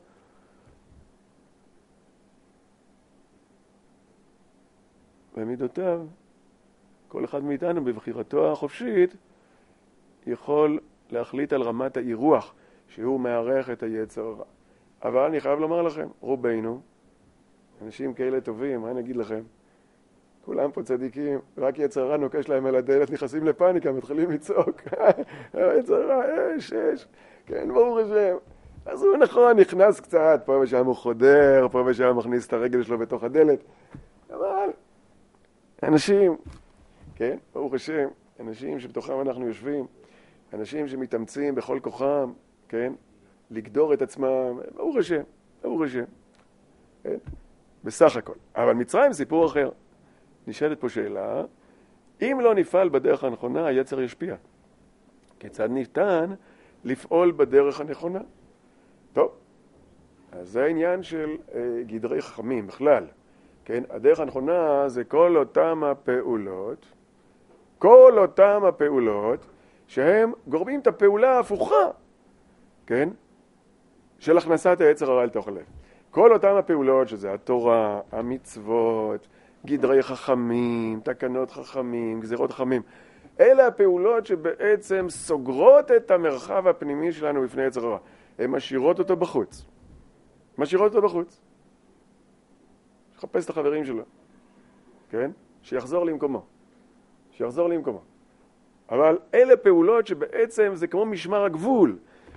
במידותיו, כל אחד מאיתנו בבחירתו החופשית יכול להחליט על רמת האירוח שהוא מערך את היצר הרע. אבל אני חייב לומר לכם, רובנו, אנשים כאלה טובים, מה אני אגיד לכם? כולם פה צדיקים, רק יצר הרע נוקש להם על הדלת, נכנסים לפאניקה, מתחילים לצעוק. היצר הרע, יש, יש, כן, ברוך השם. אז הוא נכון, נכנס קצת, פה ושם הוא חודר, פה ושם מכניס את הרגל שלו בתוך הדלת. אבל אנשים, כן, ברוך השם, אנשים שבתוכם אנחנו יושבים, אנשים שמתאמצים בכל כוחם, כן, לגדור את עצמם, ברוך השם, ברוך השם, כן, בסך הכל. אבל מצרים סיפור אחר. נשאלת פה שאלה, אם לא נפעל בדרך הנכונה, היצר ישפיע. כיצד ניתן לפעול בדרך הנכונה? טוב, אז זה העניין של אה, גדרי חכמים בכלל. כן, הדרך הנכונה זה כל אותם הפעולות, כל אותם הפעולות שהם גורמים את הפעולה ההפוכה, כן, של הכנסת היצר הרע לתוך הלב. כל אותם הפעולות שזה התורה, המצוות, גדרי חכמים, תקנות חכמים, גזירות חכמים, אלה הפעולות שבעצם סוגרות את המרחב הפנימי שלנו בפני יצר הרע. הן משאירות אותו בחוץ. משאירות אותו בחוץ. חפש את החברים שלו, כן? שיחזור למקומו. שיחזור למקומו. אבל אלה פעולות שבעצם זה כמו משמר הגבול,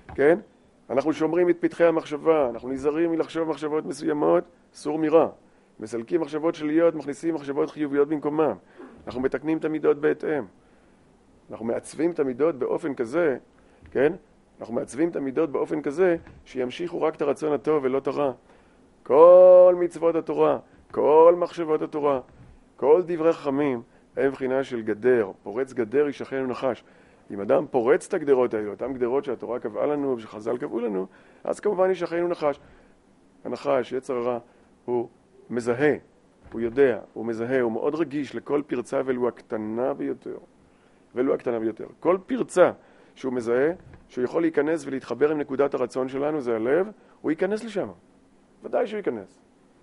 כן? אנחנו שומרים את פתחי המחשבה, אנחנו נזהרים מלחשוב מחשבות מסוימות, סור מרע. מסלקים מחשבות שליליות, מכניסים מחשבות חיוביות במקומם. אנחנו מתקנים את המידות בהתאם. אנחנו מעצבים את המידות באופן כזה, כן? אנחנו מעצבים את המידות באופן כזה שימשיכו רק את הרצון הטוב ולא את הרע. כל מצוות התורה, כל מחשבות התורה, כל דברי חכמים, הם בחינה של גדר. פורץ גדר ישכן ונחש. אם אדם פורץ את הגדרות האלה, אותן גדרות שהתורה קבעה לנו ושחז"ל קבעו לנו, אז כמובן ישכן ונחש. הנחש, יצר הרע, הוא מזהה, הוא יודע, הוא מזהה, הוא מאוד רגיש לכל פרצה ולו הקטנה ביותר. ולו הקטנה ביותר. כל פרצה שהוא מזהה, שהוא יכול להיכנס ולהתחבר עם נקודת הרצון שלנו, זה הלב, הוא ייכנס לשם. ודאי שהוא ייכנס.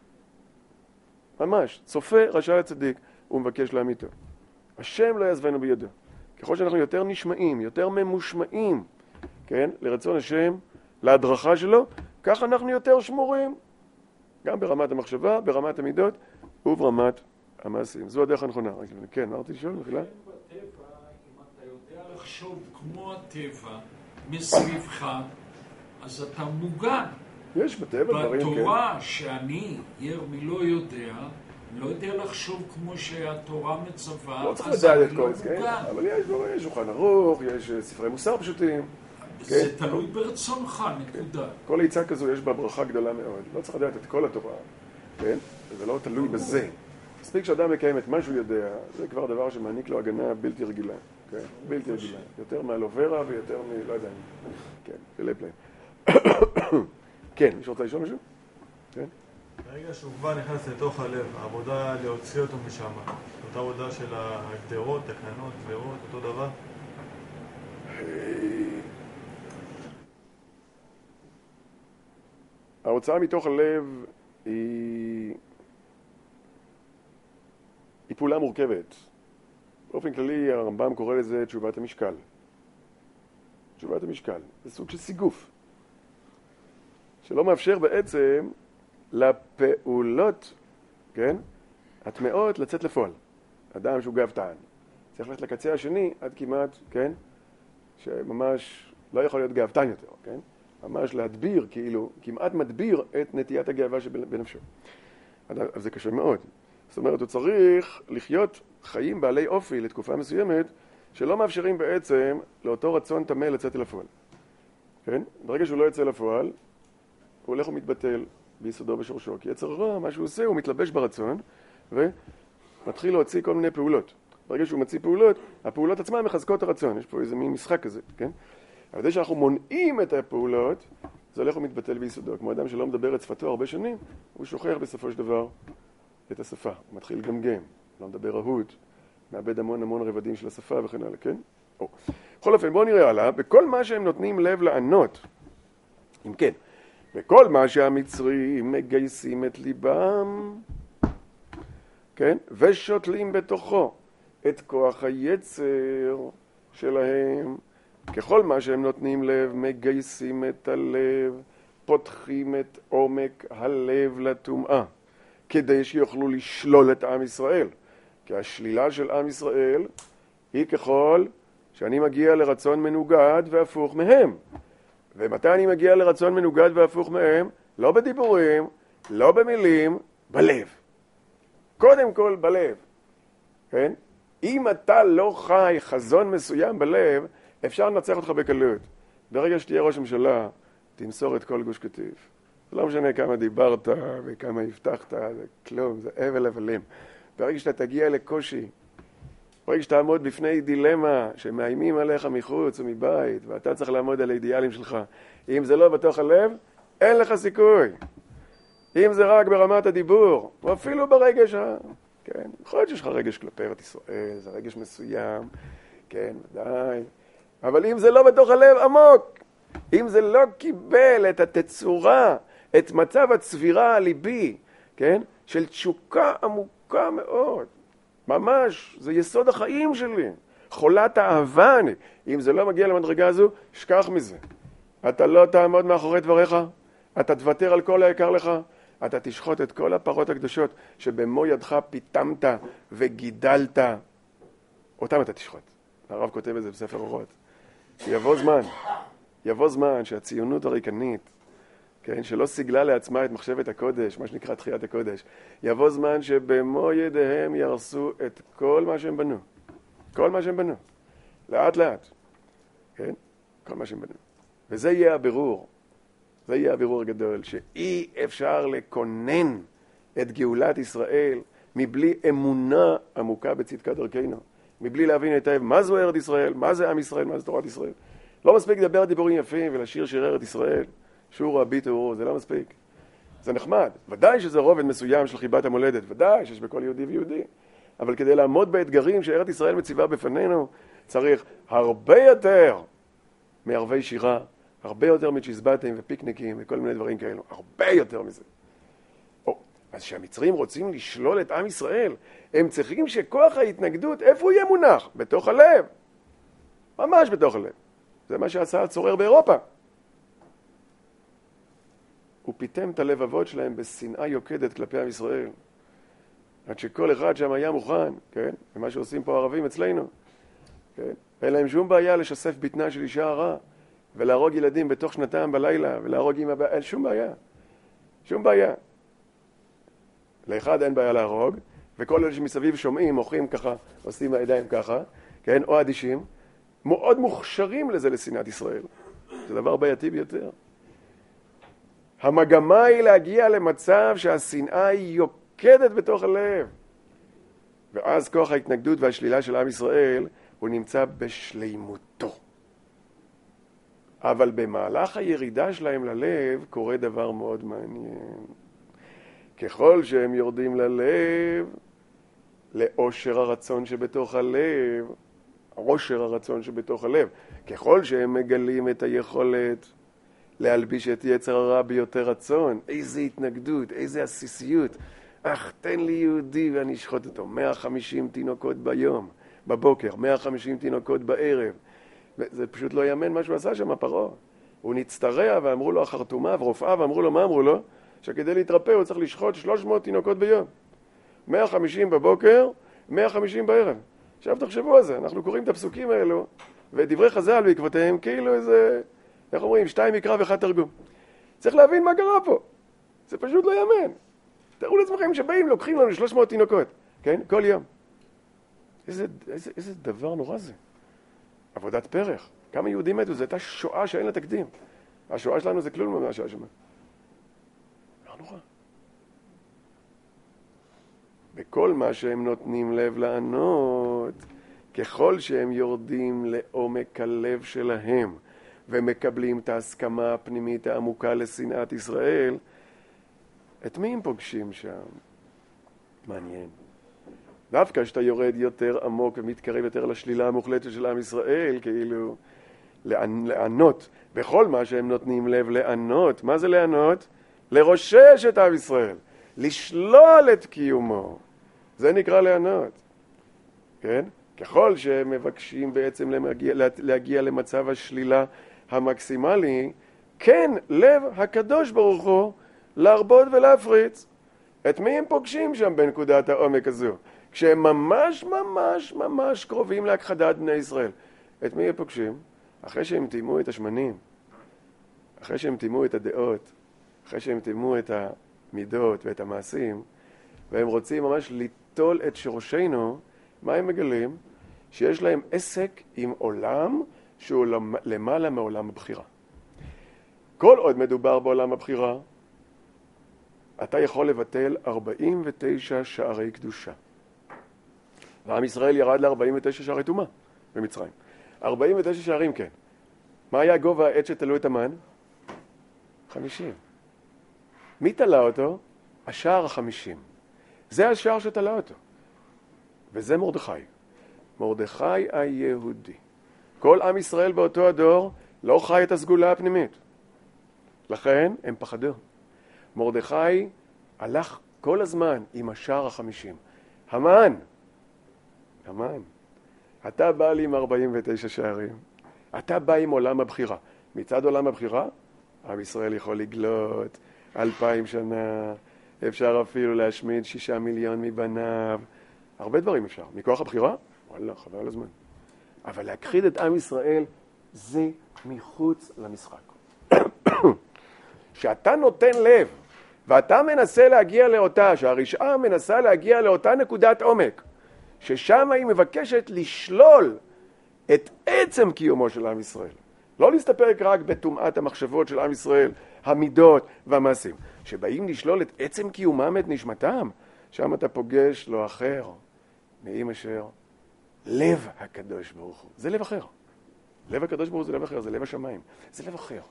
ממש, צופה רשע לצדיק, הוא מבקש להמיתו. השם לא יעזבנו בידו. ככל שאנחנו יותר נשמעים, יותר ממושמעים, כן, לרצון השם, להדרכה שלו, כך אנחנו יותר שמורים. גם ברמת המחשבה, ברמת המידות וברמת המעשים. זו הדרך הנכונה. כן, אמרתי לשאול, מחילה? בטבע, אם אתה יודע לחשוב כמו הטבע מסביבך, אז אתה מוגן. יש בטבע דברים, כן. בתורה שאני, ירמי לא יודע, לא יודע לחשוב כמו שהתורה מצווה, לא צריך לדעת את כל זה, כן? אבל יש, יש שולחן ערוך, יש ספרי מוסר פשוטים. זה תלוי ברצונך, נקודה. כל עצה כזו יש בה ברכה גדולה מאוד. לא צריך לדעת את כל התורה, כן? זה לא תלוי בזה. מספיק שאדם מקיים את מה שהוא יודע, זה כבר דבר שמעניק לו הגנה בלתי רגילה. כן? בלתי רגילה. יותר מהלוברה ויותר מ... לא יודע. כן, פלא פלא. כן, מי שרוצה לשאול משהו? כן? ברגע שהוא כבר נכנס לתוך הלב, העבודה להוציא אותו משם, אותה עבודה של הגדרות, תקנות, גדרות, אותו דבר? ההוצאה מתוך הלב היא, היא פעולה מורכבת. באופן כללי הרמב"ם קורא לזה תשובת המשקל. תשובת המשקל. זה סוג של סיגוף. שלא מאפשר בעצם לפעולות, כן? הטמעות לצאת לפועל. אדם שהוא גאוותן. צריך ללכת לקצה השני עד כמעט, כן? שממש לא יכול להיות גאוותן יותר, כן? ממש להדביר, כאילו, כמעט מדביר את נטיית הגאווה שבנפשו. אז זה קשה מאוד. זאת אומרת, הוא צריך לחיות חיים בעלי אופי לתקופה מסוימת, שלא מאפשרים בעצם לאותו רצון תמה לצאת לפועל. כן? ברגע שהוא לא יצא לפועל, הוא הולך ומתבטל ביסודו בשורשו. כי יצר הרע, מה שהוא עושה, הוא מתלבש ברצון, ומתחיל להוציא כל מיני פעולות. ברגע שהוא מציא פעולות, הפעולות עצמן מחזקות הרצון. יש פה איזה מין משחק כזה, כן? אבל זה שאנחנו מונעים את הפעולות, זה הולך ומתבטל ביסודו. כמו אדם שלא מדבר את שפתו הרבה שנים, הוא שוכח בסופו של דבר את השפה. הוא מתחיל גמגם, לא מדבר רהוט, מאבד המון המון רבדים של השפה וכן הלאה, כן? או. בכל אופן, בואו נראה הלאה. בכל מה שהם נותנים לב לענות, אם כן, בכל מה שהמצרים מגייסים את ליבם, כן? ושותלים בתוכו את כוח היצר שלהם, ככל מה שהם נותנים לב, מגייסים את הלב, פותחים את עומק הלב לטומאה, כדי שיוכלו לשלול את עם ישראל. כי השלילה של עם ישראל היא ככל שאני מגיע לרצון מנוגד והפוך מהם. ומתי אני מגיע לרצון מנוגד והפוך מהם? לא בדיבורים, לא במילים, בלב. קודם כל בלב. כן? אם אתה לא חי חזון מסוים בלב, אפשר לנצח אותך בקלות. ברגע שתהיה ראש ממשלה, תמסור את כל גוש קטיף. זה לא משנה כמה דיברת וכמה הבטחת, זה כלום, זה אבל הבלים. ברגע שאתה תגיע לקושי, ברגע שאתה עמוד בפני דילמה שמאיימים עליך מחוץ ומבית, ואתה צריך לעמוד על האידיאלים שלך, אם זה לא בתוך הלב, אין לך סיכוי. אם זה רק ברמת הדיבור, או אפילו ברגש, כן, יכול להיות שיש לך רגש כלפי ארץ ישראל, זה רגש מסוים, כן, ודאי. אבל אם זה לא בתוך הלב עמוק, אם זה לא קיבל את התצורה, את מצב הצבירה הליבי, כן, של תשוקה עמוקה מאוד, ממש, זה יסוד החיים שלי, חולת האהבה אני. אם זה לא מגיע למדרגה הזו, שכח מזה. אתה לא תעמוד מאחורי דבריך, אתה תוותר על כל היקר לך, אתה תשחוט את כל הפרות הקדושות שבמו ידך פיתמת וגידלת, אותם אתה תשחוט. הרב כותב את זה בספר אורות. שיבוא זמן, יבוא זמן שהציונות הריקנית, כן, שלא סיגלה לעצמה את מחשבת הקודש, מה שנקרא תחיית הקודש, יבוא זמן שבמו ידיהם ירסו את כל מה שהם בנו. כל מה שהם בנו. לאט לאט. כן? כל מה שהם בנו. וזה יהיה הבירור. זה יהיה הבירור הגדול, שאי אפשר לקונן את גאולת ישראל מבלי אמונה עמוקה בצדקת דרכנו. מבלי להבין היטב מה זו ארץ ישראל, מה זה עם ישראל, מה זה תורת ישראל. לא מספיק לדבר דיבורים יפים ולשיר שיר ארץ ישראל. שורו הביטו אורו, זה לא מספיק. זה נחמד. ודאי שזה רובד מסוים של חיבת המולדת. ודאי שיש בכל יהודי ויהודי. אבל כדי לעמוד באתגרים שארץ ישראל מציבה בפנינו, צריך הרבה יותר מערבי שירה, הרבה יותר מצ'יזבטים ופיקניקים וכל מיני דברים כאלו. הרבה יותר מזה. או, אז שהמצרים רוצים לשלול את עם ישראל, הם צריכים שכוח ההתנגדות, איפה הוא יהיה מונח? בתוך הלב. ממש בתוך הלב. זה מה שעשה הצורר באירופה. הוא פיתם את הלבבות שלהם בשנאה יוקדת כלפי עם ישראל. עד שכל אחד שם היה מוכן, כן? ומה שעושים פה ערבים אצלנו, כן? אין להם שום בעיה לשסף בטנה של אישה הרע, ולהרוג ילדים בתוך שנתם בלילה, ולהרוג אמא, אין שום בעיה. שום בעיה. לאחד אין בעיה להרוג, וכל אלה שמסביב שומעים, מוחים ככה, עושים הידיים ככה, כן? או אדישים, מאוד מוכשרים לזה לשנאת ישראל. זה דבר בעייתי ביותר. המגמה היא להגיע למצב שהשנאה היא יוקדת בתוך הלב. ואז כוח ההתנגדות והשלילה של עם ישראל, הוא נמצא בשלימותו. אבל במהלך הירידה שלהם ללב, קורה דבר מאוד מעניין. ככל שהם יורדים ללב, לאושר הרצון שבתוך הלב, עושר הרצון שבתוך הלב, ככל שהם מגלים את היכולת להלביש את יצר הרע ביותר רצון, איזה התנגדות, איזה עסיסיות. אך תן לי יהודי ואני אשחוט אותו. מאה וחמישים תינוקות ביום, בבוקר, מאה וחמישים תינוקות בערב. זה פשוט לא יאמן מה שהוא עשה שם, פרעה. הוא נצטרע ואמרו לו החרטומה ורופאה ואמרו לו, מה אמרו לו? שכדי להתרפא הוא צריך לשחוט שלוש מאות תינוקות ביום. מאה וחמישים בבוקר, מאה וחמישים בערב. עכשיו תחשבו על זה, אנחנו קוראים את הפסוקים האלו, ודברי חז"ל בעקבותיהם כאילו איזה, איך אומרים, שתיים מקרא ואחד תרגום. צריך להבין מה קרה פה. זה פשוט לא יאמן. תראו לעצמכם שבאים, לוקחים לנו שלוש מאות תינוקות, כן? כל יום. איזה, איזה, איזה דבר נורא זה. עבודת פרח. כמה יהודים מתו, זו הייתה שואה שאין לה תקדים. השואה שלנו זה כלום מהשואה שמה. לא נורא. בכל מה שהם נותנים לב לענות, ככל שהם יורדים לעומק הלב שלהם, ומקבלים את ההסכמה הפנימית העמוקה לשנאת ישראל, את מי הם פוגשים שם? מעניין. דווקא שאתה יורד יותר עמוק ומתקרב יותר לשלילה המוחלטת של עם ישראל, כאילו לענות, בכל מה שהם נותנים לב לענות. מה זה לענות? לרושש את עם ישראל, לשלול את קיומו. זה נקרא לענות. כן? ככל שהם מבקשים בעצם להגיע, להגיע למצב השלילה המקסימלי, כן, לב הקדוש ברוך הוא להרבות ולהפריץ. את מי הם פוגשים שם בנקודת העומק הזו? כשהם ממש ממש ממש קרובים להכחדת בני ישראל. את מי הם פוגשים? אחרי שהם תימו את השמנים, אחרי שהם תימו את הדעות, אחרי שהם תימו את המידות ואת המעשים, והם רוצים ממש ליטול את שורשינו, מה הם מגלים? שיש להם עסק עם עולם שהוא למעלה מעולם הבחירה. כל עוד מדובר בעולם הבחירה, אתה יכול לבטל ארבעים ותשע שערי קדושה. ועם ישראל ירד ל-ארבעים ותשע שערי טומאה במצרים. ארבעים ותשע שערים, כן. מה היה גובה העץ שתלו את המן? חמישים. מי תלה אותו? השער החמישים. זה השער שתלה אותו. וזה מרדכי. מרדכי היהודי. כל עם ישראל באותו הדור לא חי את הסגולה הפנימית. לכן הם פחדו. מרדכי הלך כל הזמן עם השער החמישים. המן, המן, אתה בא לי עם ארבעים ותשע שערים. אתה בא עם עולם הבחירה. מצד עולם הבחירה, עם ישראל יכול לגלות אלפיים שנה, אפשר אפילו להשמיד שישה מיליון מבניו. הרבה דברים אפשר. מכוח הבחירה? וואלה, חבל על הזמן. אבל להכחיד את עם ישראל זה מחוץ למשחק. שאתה נותן לב, ואתה מנסה להגיע לאותה, שהרשעה מנסה להגיע לאותה נקודת עומק, ששם היא מבקשת לשלול את עצם קיומו של עם ישראל. לא להסתפק רק בטומאת המחשבות של עם ישראל, המידות והמעשים. שבאים לשלול את עצם קיומם, את נשמתם, שם אתה פוגש לא אחר, מאם אשר לב הקדוש ברוך הוא. זה לב אחר. לב הקדוש ברוך הוא זה לב אחר, זה לב השמיים. זה לב אחר.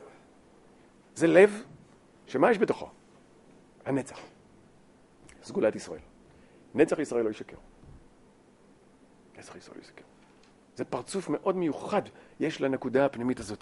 זה לב שמה יש בתוכו? הנצח. סגולת ישראל. נצח ישראל לא ישקר. נצח ישראל לא ישקר. זה פרצוף מאוד מיוחד יש לנקודה הפנימית הזאת.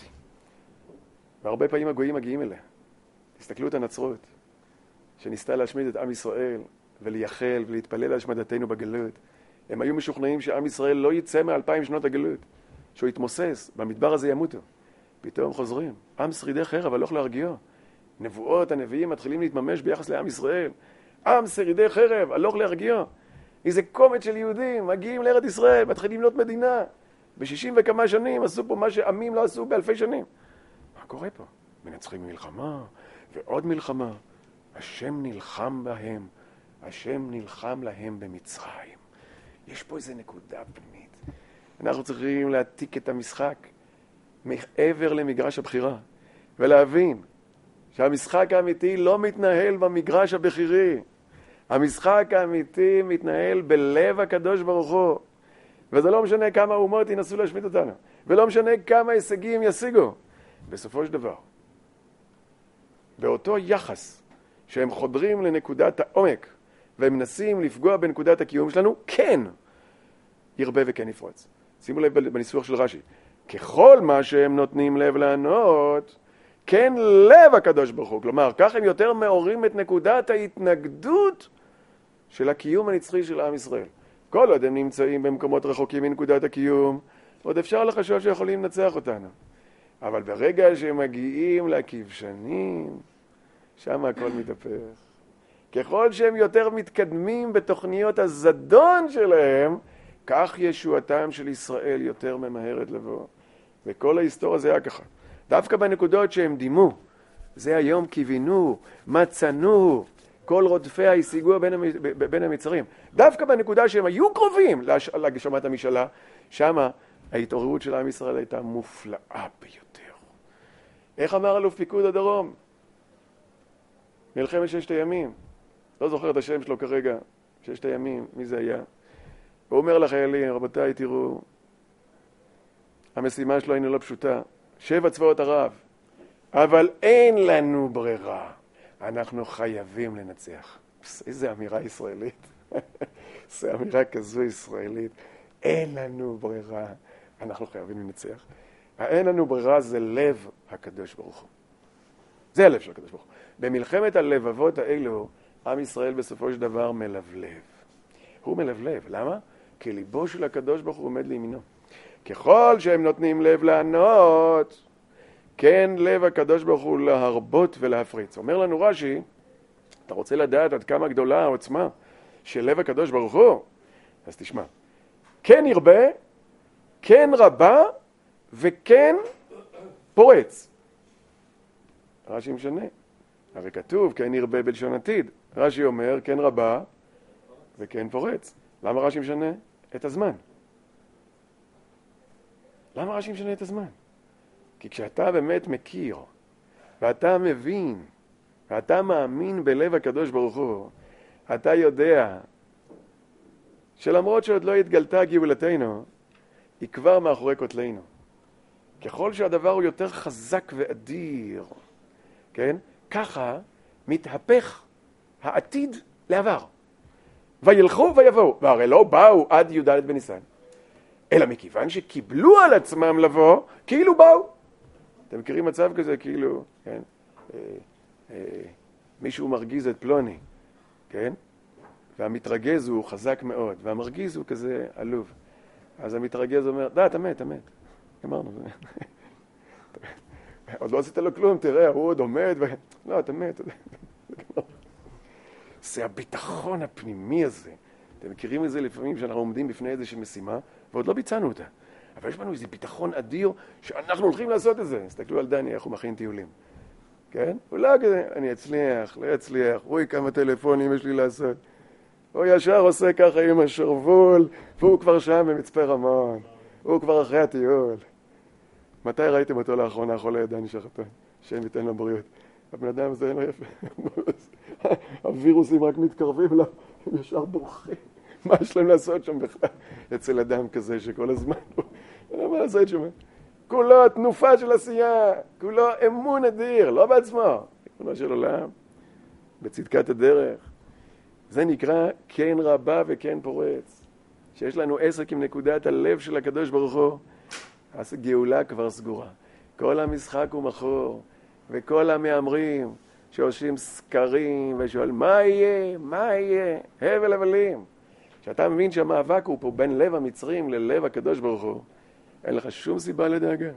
והרבה פעמים הגויים מגיעים אליה. תסתכלו את הנצרות, שניסתה להשמיד את עם ישראל ולייחל ולהתפלל להשמדתנו בגלות. הם היו משוכנעים שעם ישראל לא יצא מאלפיים שנות הגלות, שהוא יתמוסס, במדבר הזה ימותו. פתאום חוזרים, עם שרידי חרב, הלוך להרגיעו. נבואות, הנביאים מתחילים להתממש ביחס לעם ישראל. עם שרידי חרב, הלוך להרגיעו. איזה קומץ של יהודים מגיעים לארץ ישראל, מתחילים להיות מדינה. בשישים וכמה שנים עשו פה מה שעמים לא עשו באלפי שנים. מה קורה פה? מנצחים מלחמה ועוד מלחמה. השם נלחם בהם, השם נלחם להם במצרים. יש פה איזה נקודה פנימית. אנחנו צריכים להעתיק את המשחק מעבר למגרש הבחירה, ולהבין שהמשחק האמיתי לא מתנהל במגרש הבחירי. המשחק האמיתי מתנהל בלב הקדוש ברוך הוא. וזה לא משנה כמה אומות ינסו להשמיד אותנו, ולא משנה כמה הישגים ישיגו. בסופו של דבר, באותו יחס שהם חודרים לנקודת העומק, והם מנסים לפגוע בנקודת הקיום שלנו, כן ירבה וכן יפרוץ. שימו לב בניסוח של רש"י. ככל מה שהם נותנים לב לענות, כן לב הקדוש ברוך הוא. כלומר, כך הם יותר מעוררים את נקודת ההתנגדות של הקיום הנצחי של עם ישראל. כל עוד הם נמצאים במקומות רחוקים מנקודת הקיום, עוד אפשר לחשוב שיכולים לנצח אותנו. אבל ברגע שהם מגיעים לכבשנים, שם הכל מתהפך. ככל שהם יותר מתקדמים בתוכניות הזדון שלהם, כך ישועתם של ישראל יותר ממהרת לבוא. וכל ההיסטוריה זה היה ככה. דווקא בנקודות שהם דימו, זה היום קיווינו, מצאנו, כל רודפיה השיגוה בין, המ... בין המצרים. דווקא בנקודה שהם היו קרובים להגשמת המשאלה, שם ההתעוררות של עם ישראל הייתה מופלאה ביותר. איך אמר אלוף פיקוד הדרום? מלחמת ששת הימים. לא זוכר את השם שלו כרגע. ששת הימים, מי זה היה? הוא אומר לחיילים, רבותיי, תראו, המשימה שלו אינה לא פשוטה. שבע צבאות ערב. אבל אין לנו ברירה. אנחנו חייבים לנצח. איזו אמירה ישראלית. איזו אמירה כזו ישראלית. אין לנו ברירה. אנחנו חייבים לנצח. האין לנו ברירה זה לב הקדוש ברוך הוא. זה הלב של הקדוש ברוך הוא. במלחמת הלבבות האלו, עם ישראל בסופו של דבר מלבלב. הוא מלבלב. למה? כי ליבו של הקדוש ברוך הוא עומד לימינו. ככל שהם נותנים לב לענות, כן לב הקדוש ברוך הוא להרבות ולהפריץ. אומר לנו רש"י, אתה רוצה לדעת עד כמה גדולה העוצמה של לב הקדוש ברוך הוא? אז תשמע. כן ירבה, כן רבה וכן פורץ. רש"י משנה. הרי כתוב כן ירבה בלשון עתיד. רש"י אומר כן רבה וכן פורץ. למה רש"י משנה? את הזמן. למה רש"י משנה את הזמן? כי כשאתה באמת מכיר, ואתה מבין, ואתה מאמין בלב הקדוש ברוך הוא, אתה יודע שלמרות שעוד לא התגלתה גאולתנו, היא כבר מאחורי כותלנו. ככל שהדבר הוא יותר חזק ואדיר, כן? ככה מתהפך העתיד לעבר. וילכו ויבואו, והרי לא באו עד י"ד בניסן, אלא מכיוון שקיבלו על עצמם לבוא, כאילו באו. אתם מכירים מצב כזה, כאילו, כן? אה, אה, מישהו מרגיז את פלוני, כן? והמתרגז הוא חזק מאוד, והמרגיז הוא כזה עלוב. אז המתרגז אומר, דה, אתה מת, אתה מת. אמרנו, עוד לא עשית לו כלום, תראה, הוא עוד עומד, ו... לא, אתה מת. זה הביטחון הפנימי הזה. אתם מכירים את זה לפעמים שאנחנו עומדים בפני איזושהי משימה, ועוד לא ביצענו אותה. אבל יש לנו איזה ביטחון אדיר שאנחנו הולכים לעשות את זה. תסתכלו על דני, איך הוא מכין טיולים. כן? הוא לא כזה, אני אצליח, לא אצליח, רואי כמה טלפונים יש לי לעשות. הוא ישר עושה ככה עם השרבול, והוא כבר שם במצפה רמון. הוא כבר אחרי הטיול. מתי ראיתם אותו לאחרונה חולה דני שחטן? שם ייתן לו בריאות. הבן אדם הזה אין לו יפה. הווירוסים רק מתקרבים לו, הם ישר בורחים. מה יש להם לעשות שם בכלל? אצל אדם כזה שכל הזמן הוא... מה לעשות שם? כולו תנופה של עשייה, כולו אמון אדיר, לא בעצמו. אמונו של עולם, בצדקת הדרך. זה נקרא כן רבה וכן פורץ. שיש לנו עסק עם נקודת הלב של הקדוש ברוך הוא, אז גאולה כבר סגורה. כל המשחק הוא מחור, וכל המאמרים שעושים סקרים ושואל מה יהיה, מה יהיה, הבל הבלים. כשאתה מבין שהמאבק הוא פה בין לב המצרים ללב הקדוש ברוך הוא, אין לך שום סיבה לדאגה.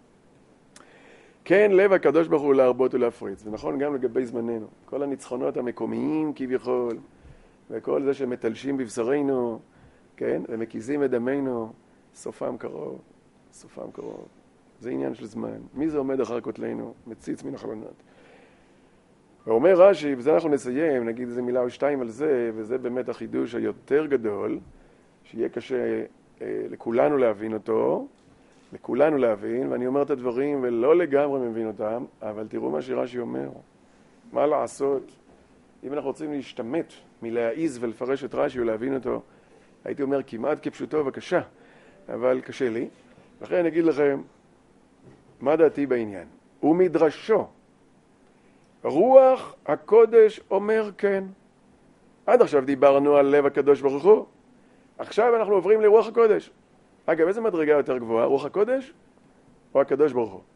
כן, לב הקדוש ברוך הוא להרבות ולהפריץ. זה נכון גם לגבי זמננו. כל הניצחונות המקומיים כביכול, וכל זה שמתלשים בבשרנו, כן, ומקיזים את דמנו, סופם קרוב, סופם קרוב. זה עניין של זמן. מי זה עומד אחר כותלנו? מציץ מן החלונות. ואומר רש"י, וזה אנחנו נסיים, נגיד איזה מילה או שתיים על זה, וזה באמת החידוש היותר גדול, שיהיה קשה אה, לכולנו להבין אותו, לכולנו להבין, ואני אומר את הדברים ולא לגמרי מבין אותם, אבל תראו מה שרש"י אומר. מה לעשות? אם אנחנו רוצים להשתמט מלהעיז ולפרש את רש"י ולהבין אותו, הייתי אומר כמעט כפשוטו בבקשה, אבל קשה לי. לכן אני אגיד לכם, מה דעתי בעניין? ומדרשו, רוח הקודש אומר כן. עד עכשיו דיברנו על לב הקדוש ברוך הוא, עכשיו אנחנו עוברים לרוח הקודש. אגב, איזה מדרגה יותר גבוהה? רוח הקודש או הקדוש ברוך הוא?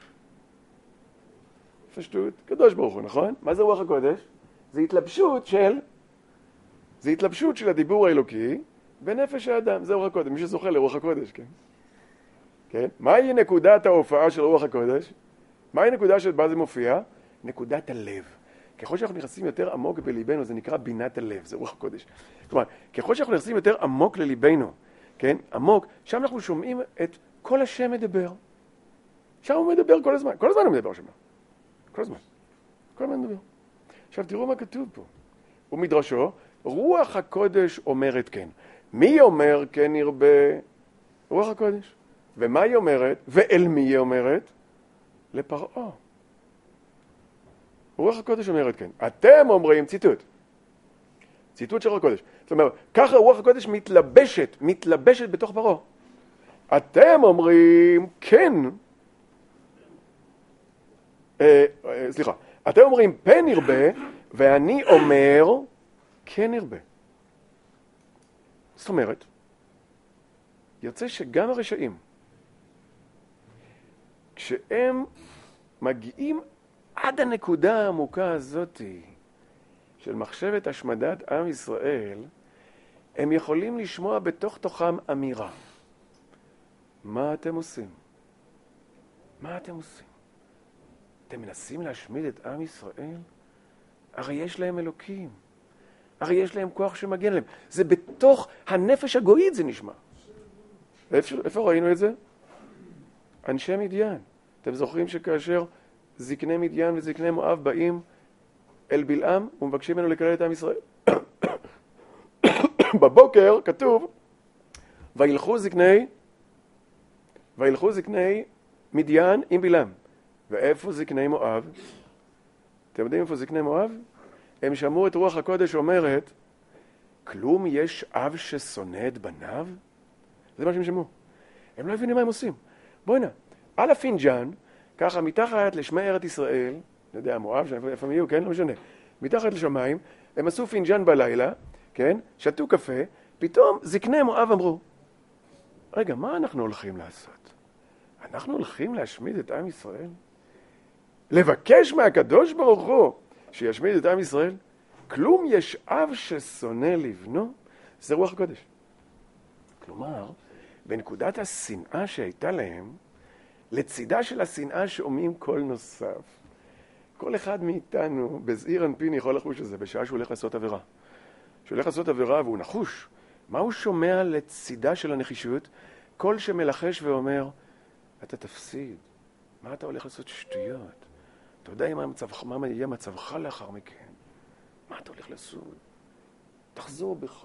פשטות, קדוש ברוך הוא, נכון? מה זה רוח הקודש? זה התלבשות של, זה התלבשות של הדיבור האלוקי בנפש האדם, זה רוח הקודש, מי שזוכה לרוח הקודש, כן? כן? מהי נקודת ההופעה של רוח הקודש? מהי נקודה שבה זה מופיע? נקודת הלב. ככל שאנחנו נכנסים יותר עמוק בליבנו, זה נקרא בינת הלב, זה רוח הקודש. כלומר, ככל שאנחנו נכנסים יותר עמוק לליבנו, כן? עמוק, שם אנחנו שומעים את כל השם מדבר. שם הוא מדבר כל הזמן, כל הזמן הוא מדבר שם. כל הזמן. כל הזמן מדבר. עכשיו תראו מה כתוב פה. ומדרשו, רוח הקודש אומרת כן. מי אומר כן ירבה? רוח הקודש. ומה היא אומרת? ואל מי היא אומרת? לפרעה. רוח הקודש אומרת כן. אתם אומרים, ציטוט. ציטוט של רוח הקודש. זאת אומרת, ככה רוח הקודש מתלבשת, מתלבשת בתוך פרעה. אתם אומרים כן. אה, אה, סליחה. אתם אומרים פן ירבה, ואני אומר כן ירבה. זאת אומרת, יוצא שגם הרשעים, כשהם מגיעים עד הנקודה העמוקה הזאת של מחשבת השמדת עם ישראל, הם יכולים לשמוע בתוך תוכם אמירה. מה אתם עושים? מה אתם עושים? אתם מנסים להשמיד את עם ישראל? הרי יש להם אלוקים. הרי יש להם כוח שמגן להם. זה בתוך הנפש הגויית זה נשמע. איפה, איפה ראינו את זה? אנשי מדיין. אתם זוכרים שכאשר זקני מדיין וזקני מואב באים אל בלעם ומבקשים ממנו לקלל את עם ישראל? בבוקר כתוב, וילכו זקני, וילכו זקני מדיין עם בלעם. ואיפה זקני מואב? אתם יודעים איפה זקני מואב? הם שמעו את רוח הקודש אומרת, כלום יש אב ששונא את בניו? זה מה שהם שמעו. הם לא הבינים מה הם עושים. בואי נע, על הפינג'ן, ככה מתחת לשמי ארץ ישראל, לא יודע, מואב, איפה הם יהיו, כן? לא משנה. מתחת לשמיים, הם עשו פינג'ן בלילה, כן? שתו קפה, פתאום זקני מואב אמרו, רגע, מה אנחנו הולכים לעשות? אנחנו הולכים להשמיד את עם ישראל? לבקש מהקדוש ברוך הוא שישמיד את עם ישראל? כלום יש אב ששונא לבנו? זה רוח הקודש. כלומר, בנקודת השנאה שהייתה להם, לצידה של השנאה שומעים קול נוסף. כל אחד מאיתנו בזעיר אנפין יכול לחוש את זה בשעה שהוא הולך לעשות עבירה. שהוא הולך לעשות עבירה והוא נחוש. מה הוא שומע לצידה של הנחישות? קול שמלחש ואומר, אתה תפסיד. מה אתה הולך לעשות שטויות? אתה יודע מה, מצבך, מה יהיה מצבך לאחר מכן? מה אתה הולך לעשות? תחזור בך.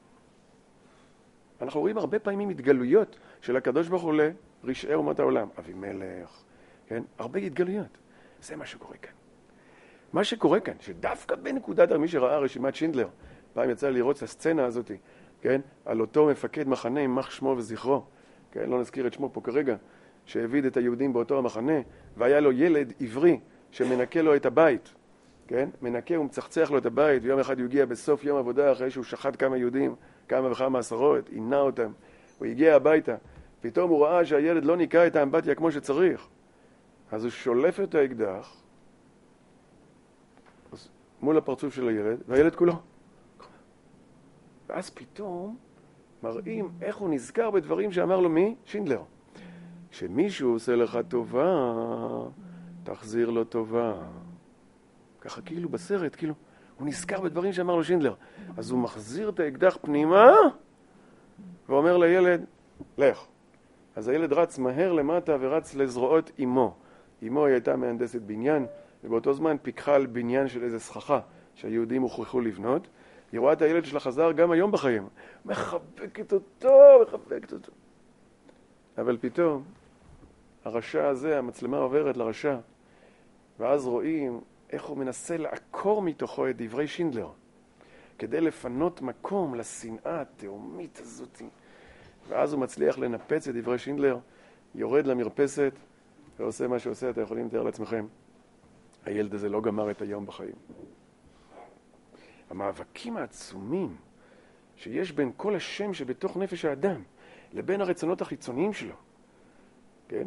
אנחנו רואים הרבה פעמים התגלויות של הקדוש ברוך הוא לרשעי אומות העולם. אבימלך, כן? הרבה התגלויות. זה מה שקורה כאן. מה שקורה כאן, שדווקא בנקודת, מי שראה רשימת שינדלר, פעם יצא לראות את הסצנה הזאת, כן? על אותו מפקד מחנה, יימח שמו וזכרו, כן? לא נזכיר את שמו פה כרגע, שהעביד את היהודים באותו המחנה, והיה לו ילד עברי שמנקה לו את הבית, כן? מנקה ומצחצח לו את הבית, ויום אחד הוא הגיע בסוף יום עבודה, אחרי שהוא שחט כמה יהודים, כמה וכמה עשרות, עינה אותם, הוא הגיע הביתה, פתאום הוא ראה שהילד לא ניקה את האמבטיה כמו שצריך, אז הוא שולף את האקדח, מול הפרצוף של הילד, והילד כולו. ואז פתאום מראים איך הוא נזכר בדברים שאמר לו מי? שינדלר. כשמישהו עושה לך טובה, תחזיר לו טובה. ככה כאילו בסרט, כאילו, הוא נזכר בדברים שאמר לו שינדלר. אז הוא מחזיר את האקדח פנימה, ואומר לילד, לך. אז הילד רץ מהר למטה ורץ לזרועות אמו. אמו היא הייתה מהנדסת בניין, ובאותו זמן פיקחה על בניין של איזה סככה שהיהודים הוכרחו לבנות. היא רואה את הילד שלה חזר גם היום בחיים. מחבקת אותו, מחבקת אותו. אבל פתאום, הרשע הזה, המצלמה עוברת לרשע, ואז רואים איך הוא מנסה לעקור מתוכו את דברי שינדלר, כדי לפנות מקום לשנאה התאומית הזאת. ואז הוא מצליח לנפץ את דברי שינדלר, יורד למרפסת, ועושה מה שעושה, אתם יכולים לתאר לעצמכם. הילד הזה לא גמר את היום בחיים. המאבקים העצומים שיש בין כל השם שבתוך נפש האדם לבין הרצונות החיצוניים שלו, כן?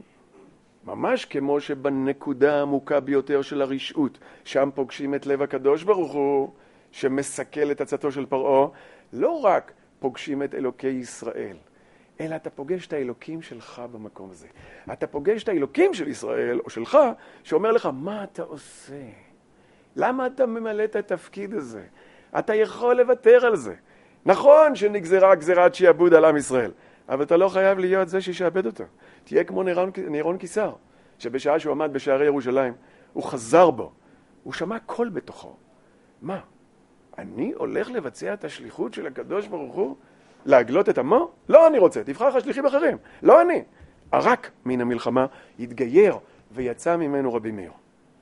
ממש כמו שבנקודה העמוקה ביותר של הרשעות, שם פוגשים את לב הקדוש ברוך הוא, שמסכל את עצתו של פרעה, לא רק פוגשים את אלוקי ישראל, אלא אתה פוגש את האלוקים שלך במקום הזה. אתה פוגש את האלוקים של ישראל, או שלך, שאומר לך, מה אתה עושה? למה אתה ממלא את התפקיד הזה? אתה יכול לוותר על זה. נכון שנגזרה גזירת שיעבוד על עם ישראל, אבל אתה לא חייב להיות זה שישעבד אותו. תהיה כמו נירון, נירון קיסר, שבשעה שהוא עמד בשערי ירושלים, הוא חזר בו. הוא שמע קול בתוכו. מה? אני הולך לבצע את השליחות של הקדוש ברוך הוא? להגלות את עמו? לא אני רוצה, תבחר לך שליחים אחרים. לא אני. רק מן המלחמה התגייר ויצא ממנו רבי מאיר.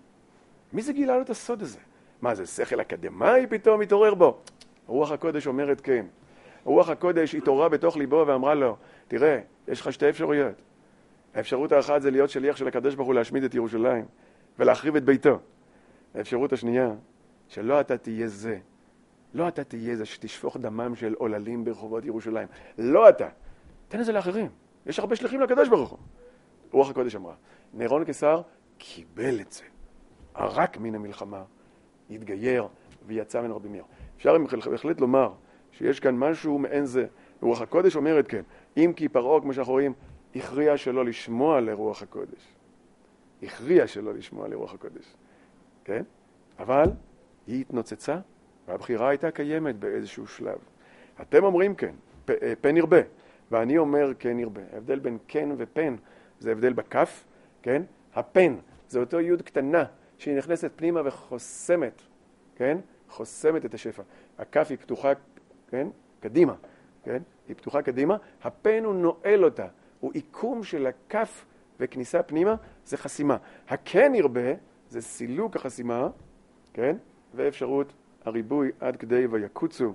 מי זה גילה לו את הסוד הזה? מה זה, שכל אקדמאי פתאום התעורר בו? רוח הקודש אומרת כן. רוח הקודש התעוררה בתוך ליבו ואמרה לו, תראה, יש לך שתי אפשרויות. האפשרות האחת זה להיות שליח של הקדוש ברוך הוא להשמיד את ירושלים ולהחריב את ביתו. האפשרות השנייה, שלא אתה תהיה זה. לא אתה תהיה זה שתשפוך דמם של עוללים ברחובות ירושלים. לא אתה. תן את זה לאחרים. יש הרבה שליחים לקדוש ברוך הוא. רוח הקודש אמרה. נירון קיסר קיבל את זה. רק מן המלחמה התגייר ויצא מן רבי מאיר. אפשר בהחלט לומר שיש כאן משהו מעין זה. רוח הקודש אומרת כן. אם כי פרעה, כמו שאנחנו רואים, הכריע שלא לשמוע לרוח הקודש. הכריע שלא לשמוע לרוח הקודש. כן? אבל היא התנוצצה, והבחירה הייתה קיימת באיזשהו שלב. אתם אומרים כן, פן ירבה, ואני אומר כן ירבה. ההבדל בין כן ופן זה הבדל בכף, כן? הפן זה אותו יוד קטנה שהיא נכנסת פנימה וחוסמת, כן? חוסמת את השפע. הכף היא פתוחה, כן? קדימה, כן? היא פתוחה קדימה. הפן הוא נועל אותה. הוא עיקום של הכף וכניסה פנימה, זה חסימה. הכן ירבה זה סילוק החסימה, כן? ואפשרות הריבוי עד כדי ויקוצו,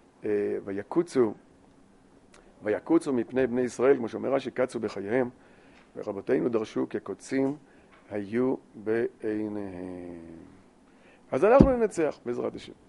ויקוצו, ויקוצו מפני בני ישראל, כמו שאומרה שקצו בחייהם, ורבותינו דרשו כקוצים היו בעיניהם. אז אנחנו ננצח בעזרת השם.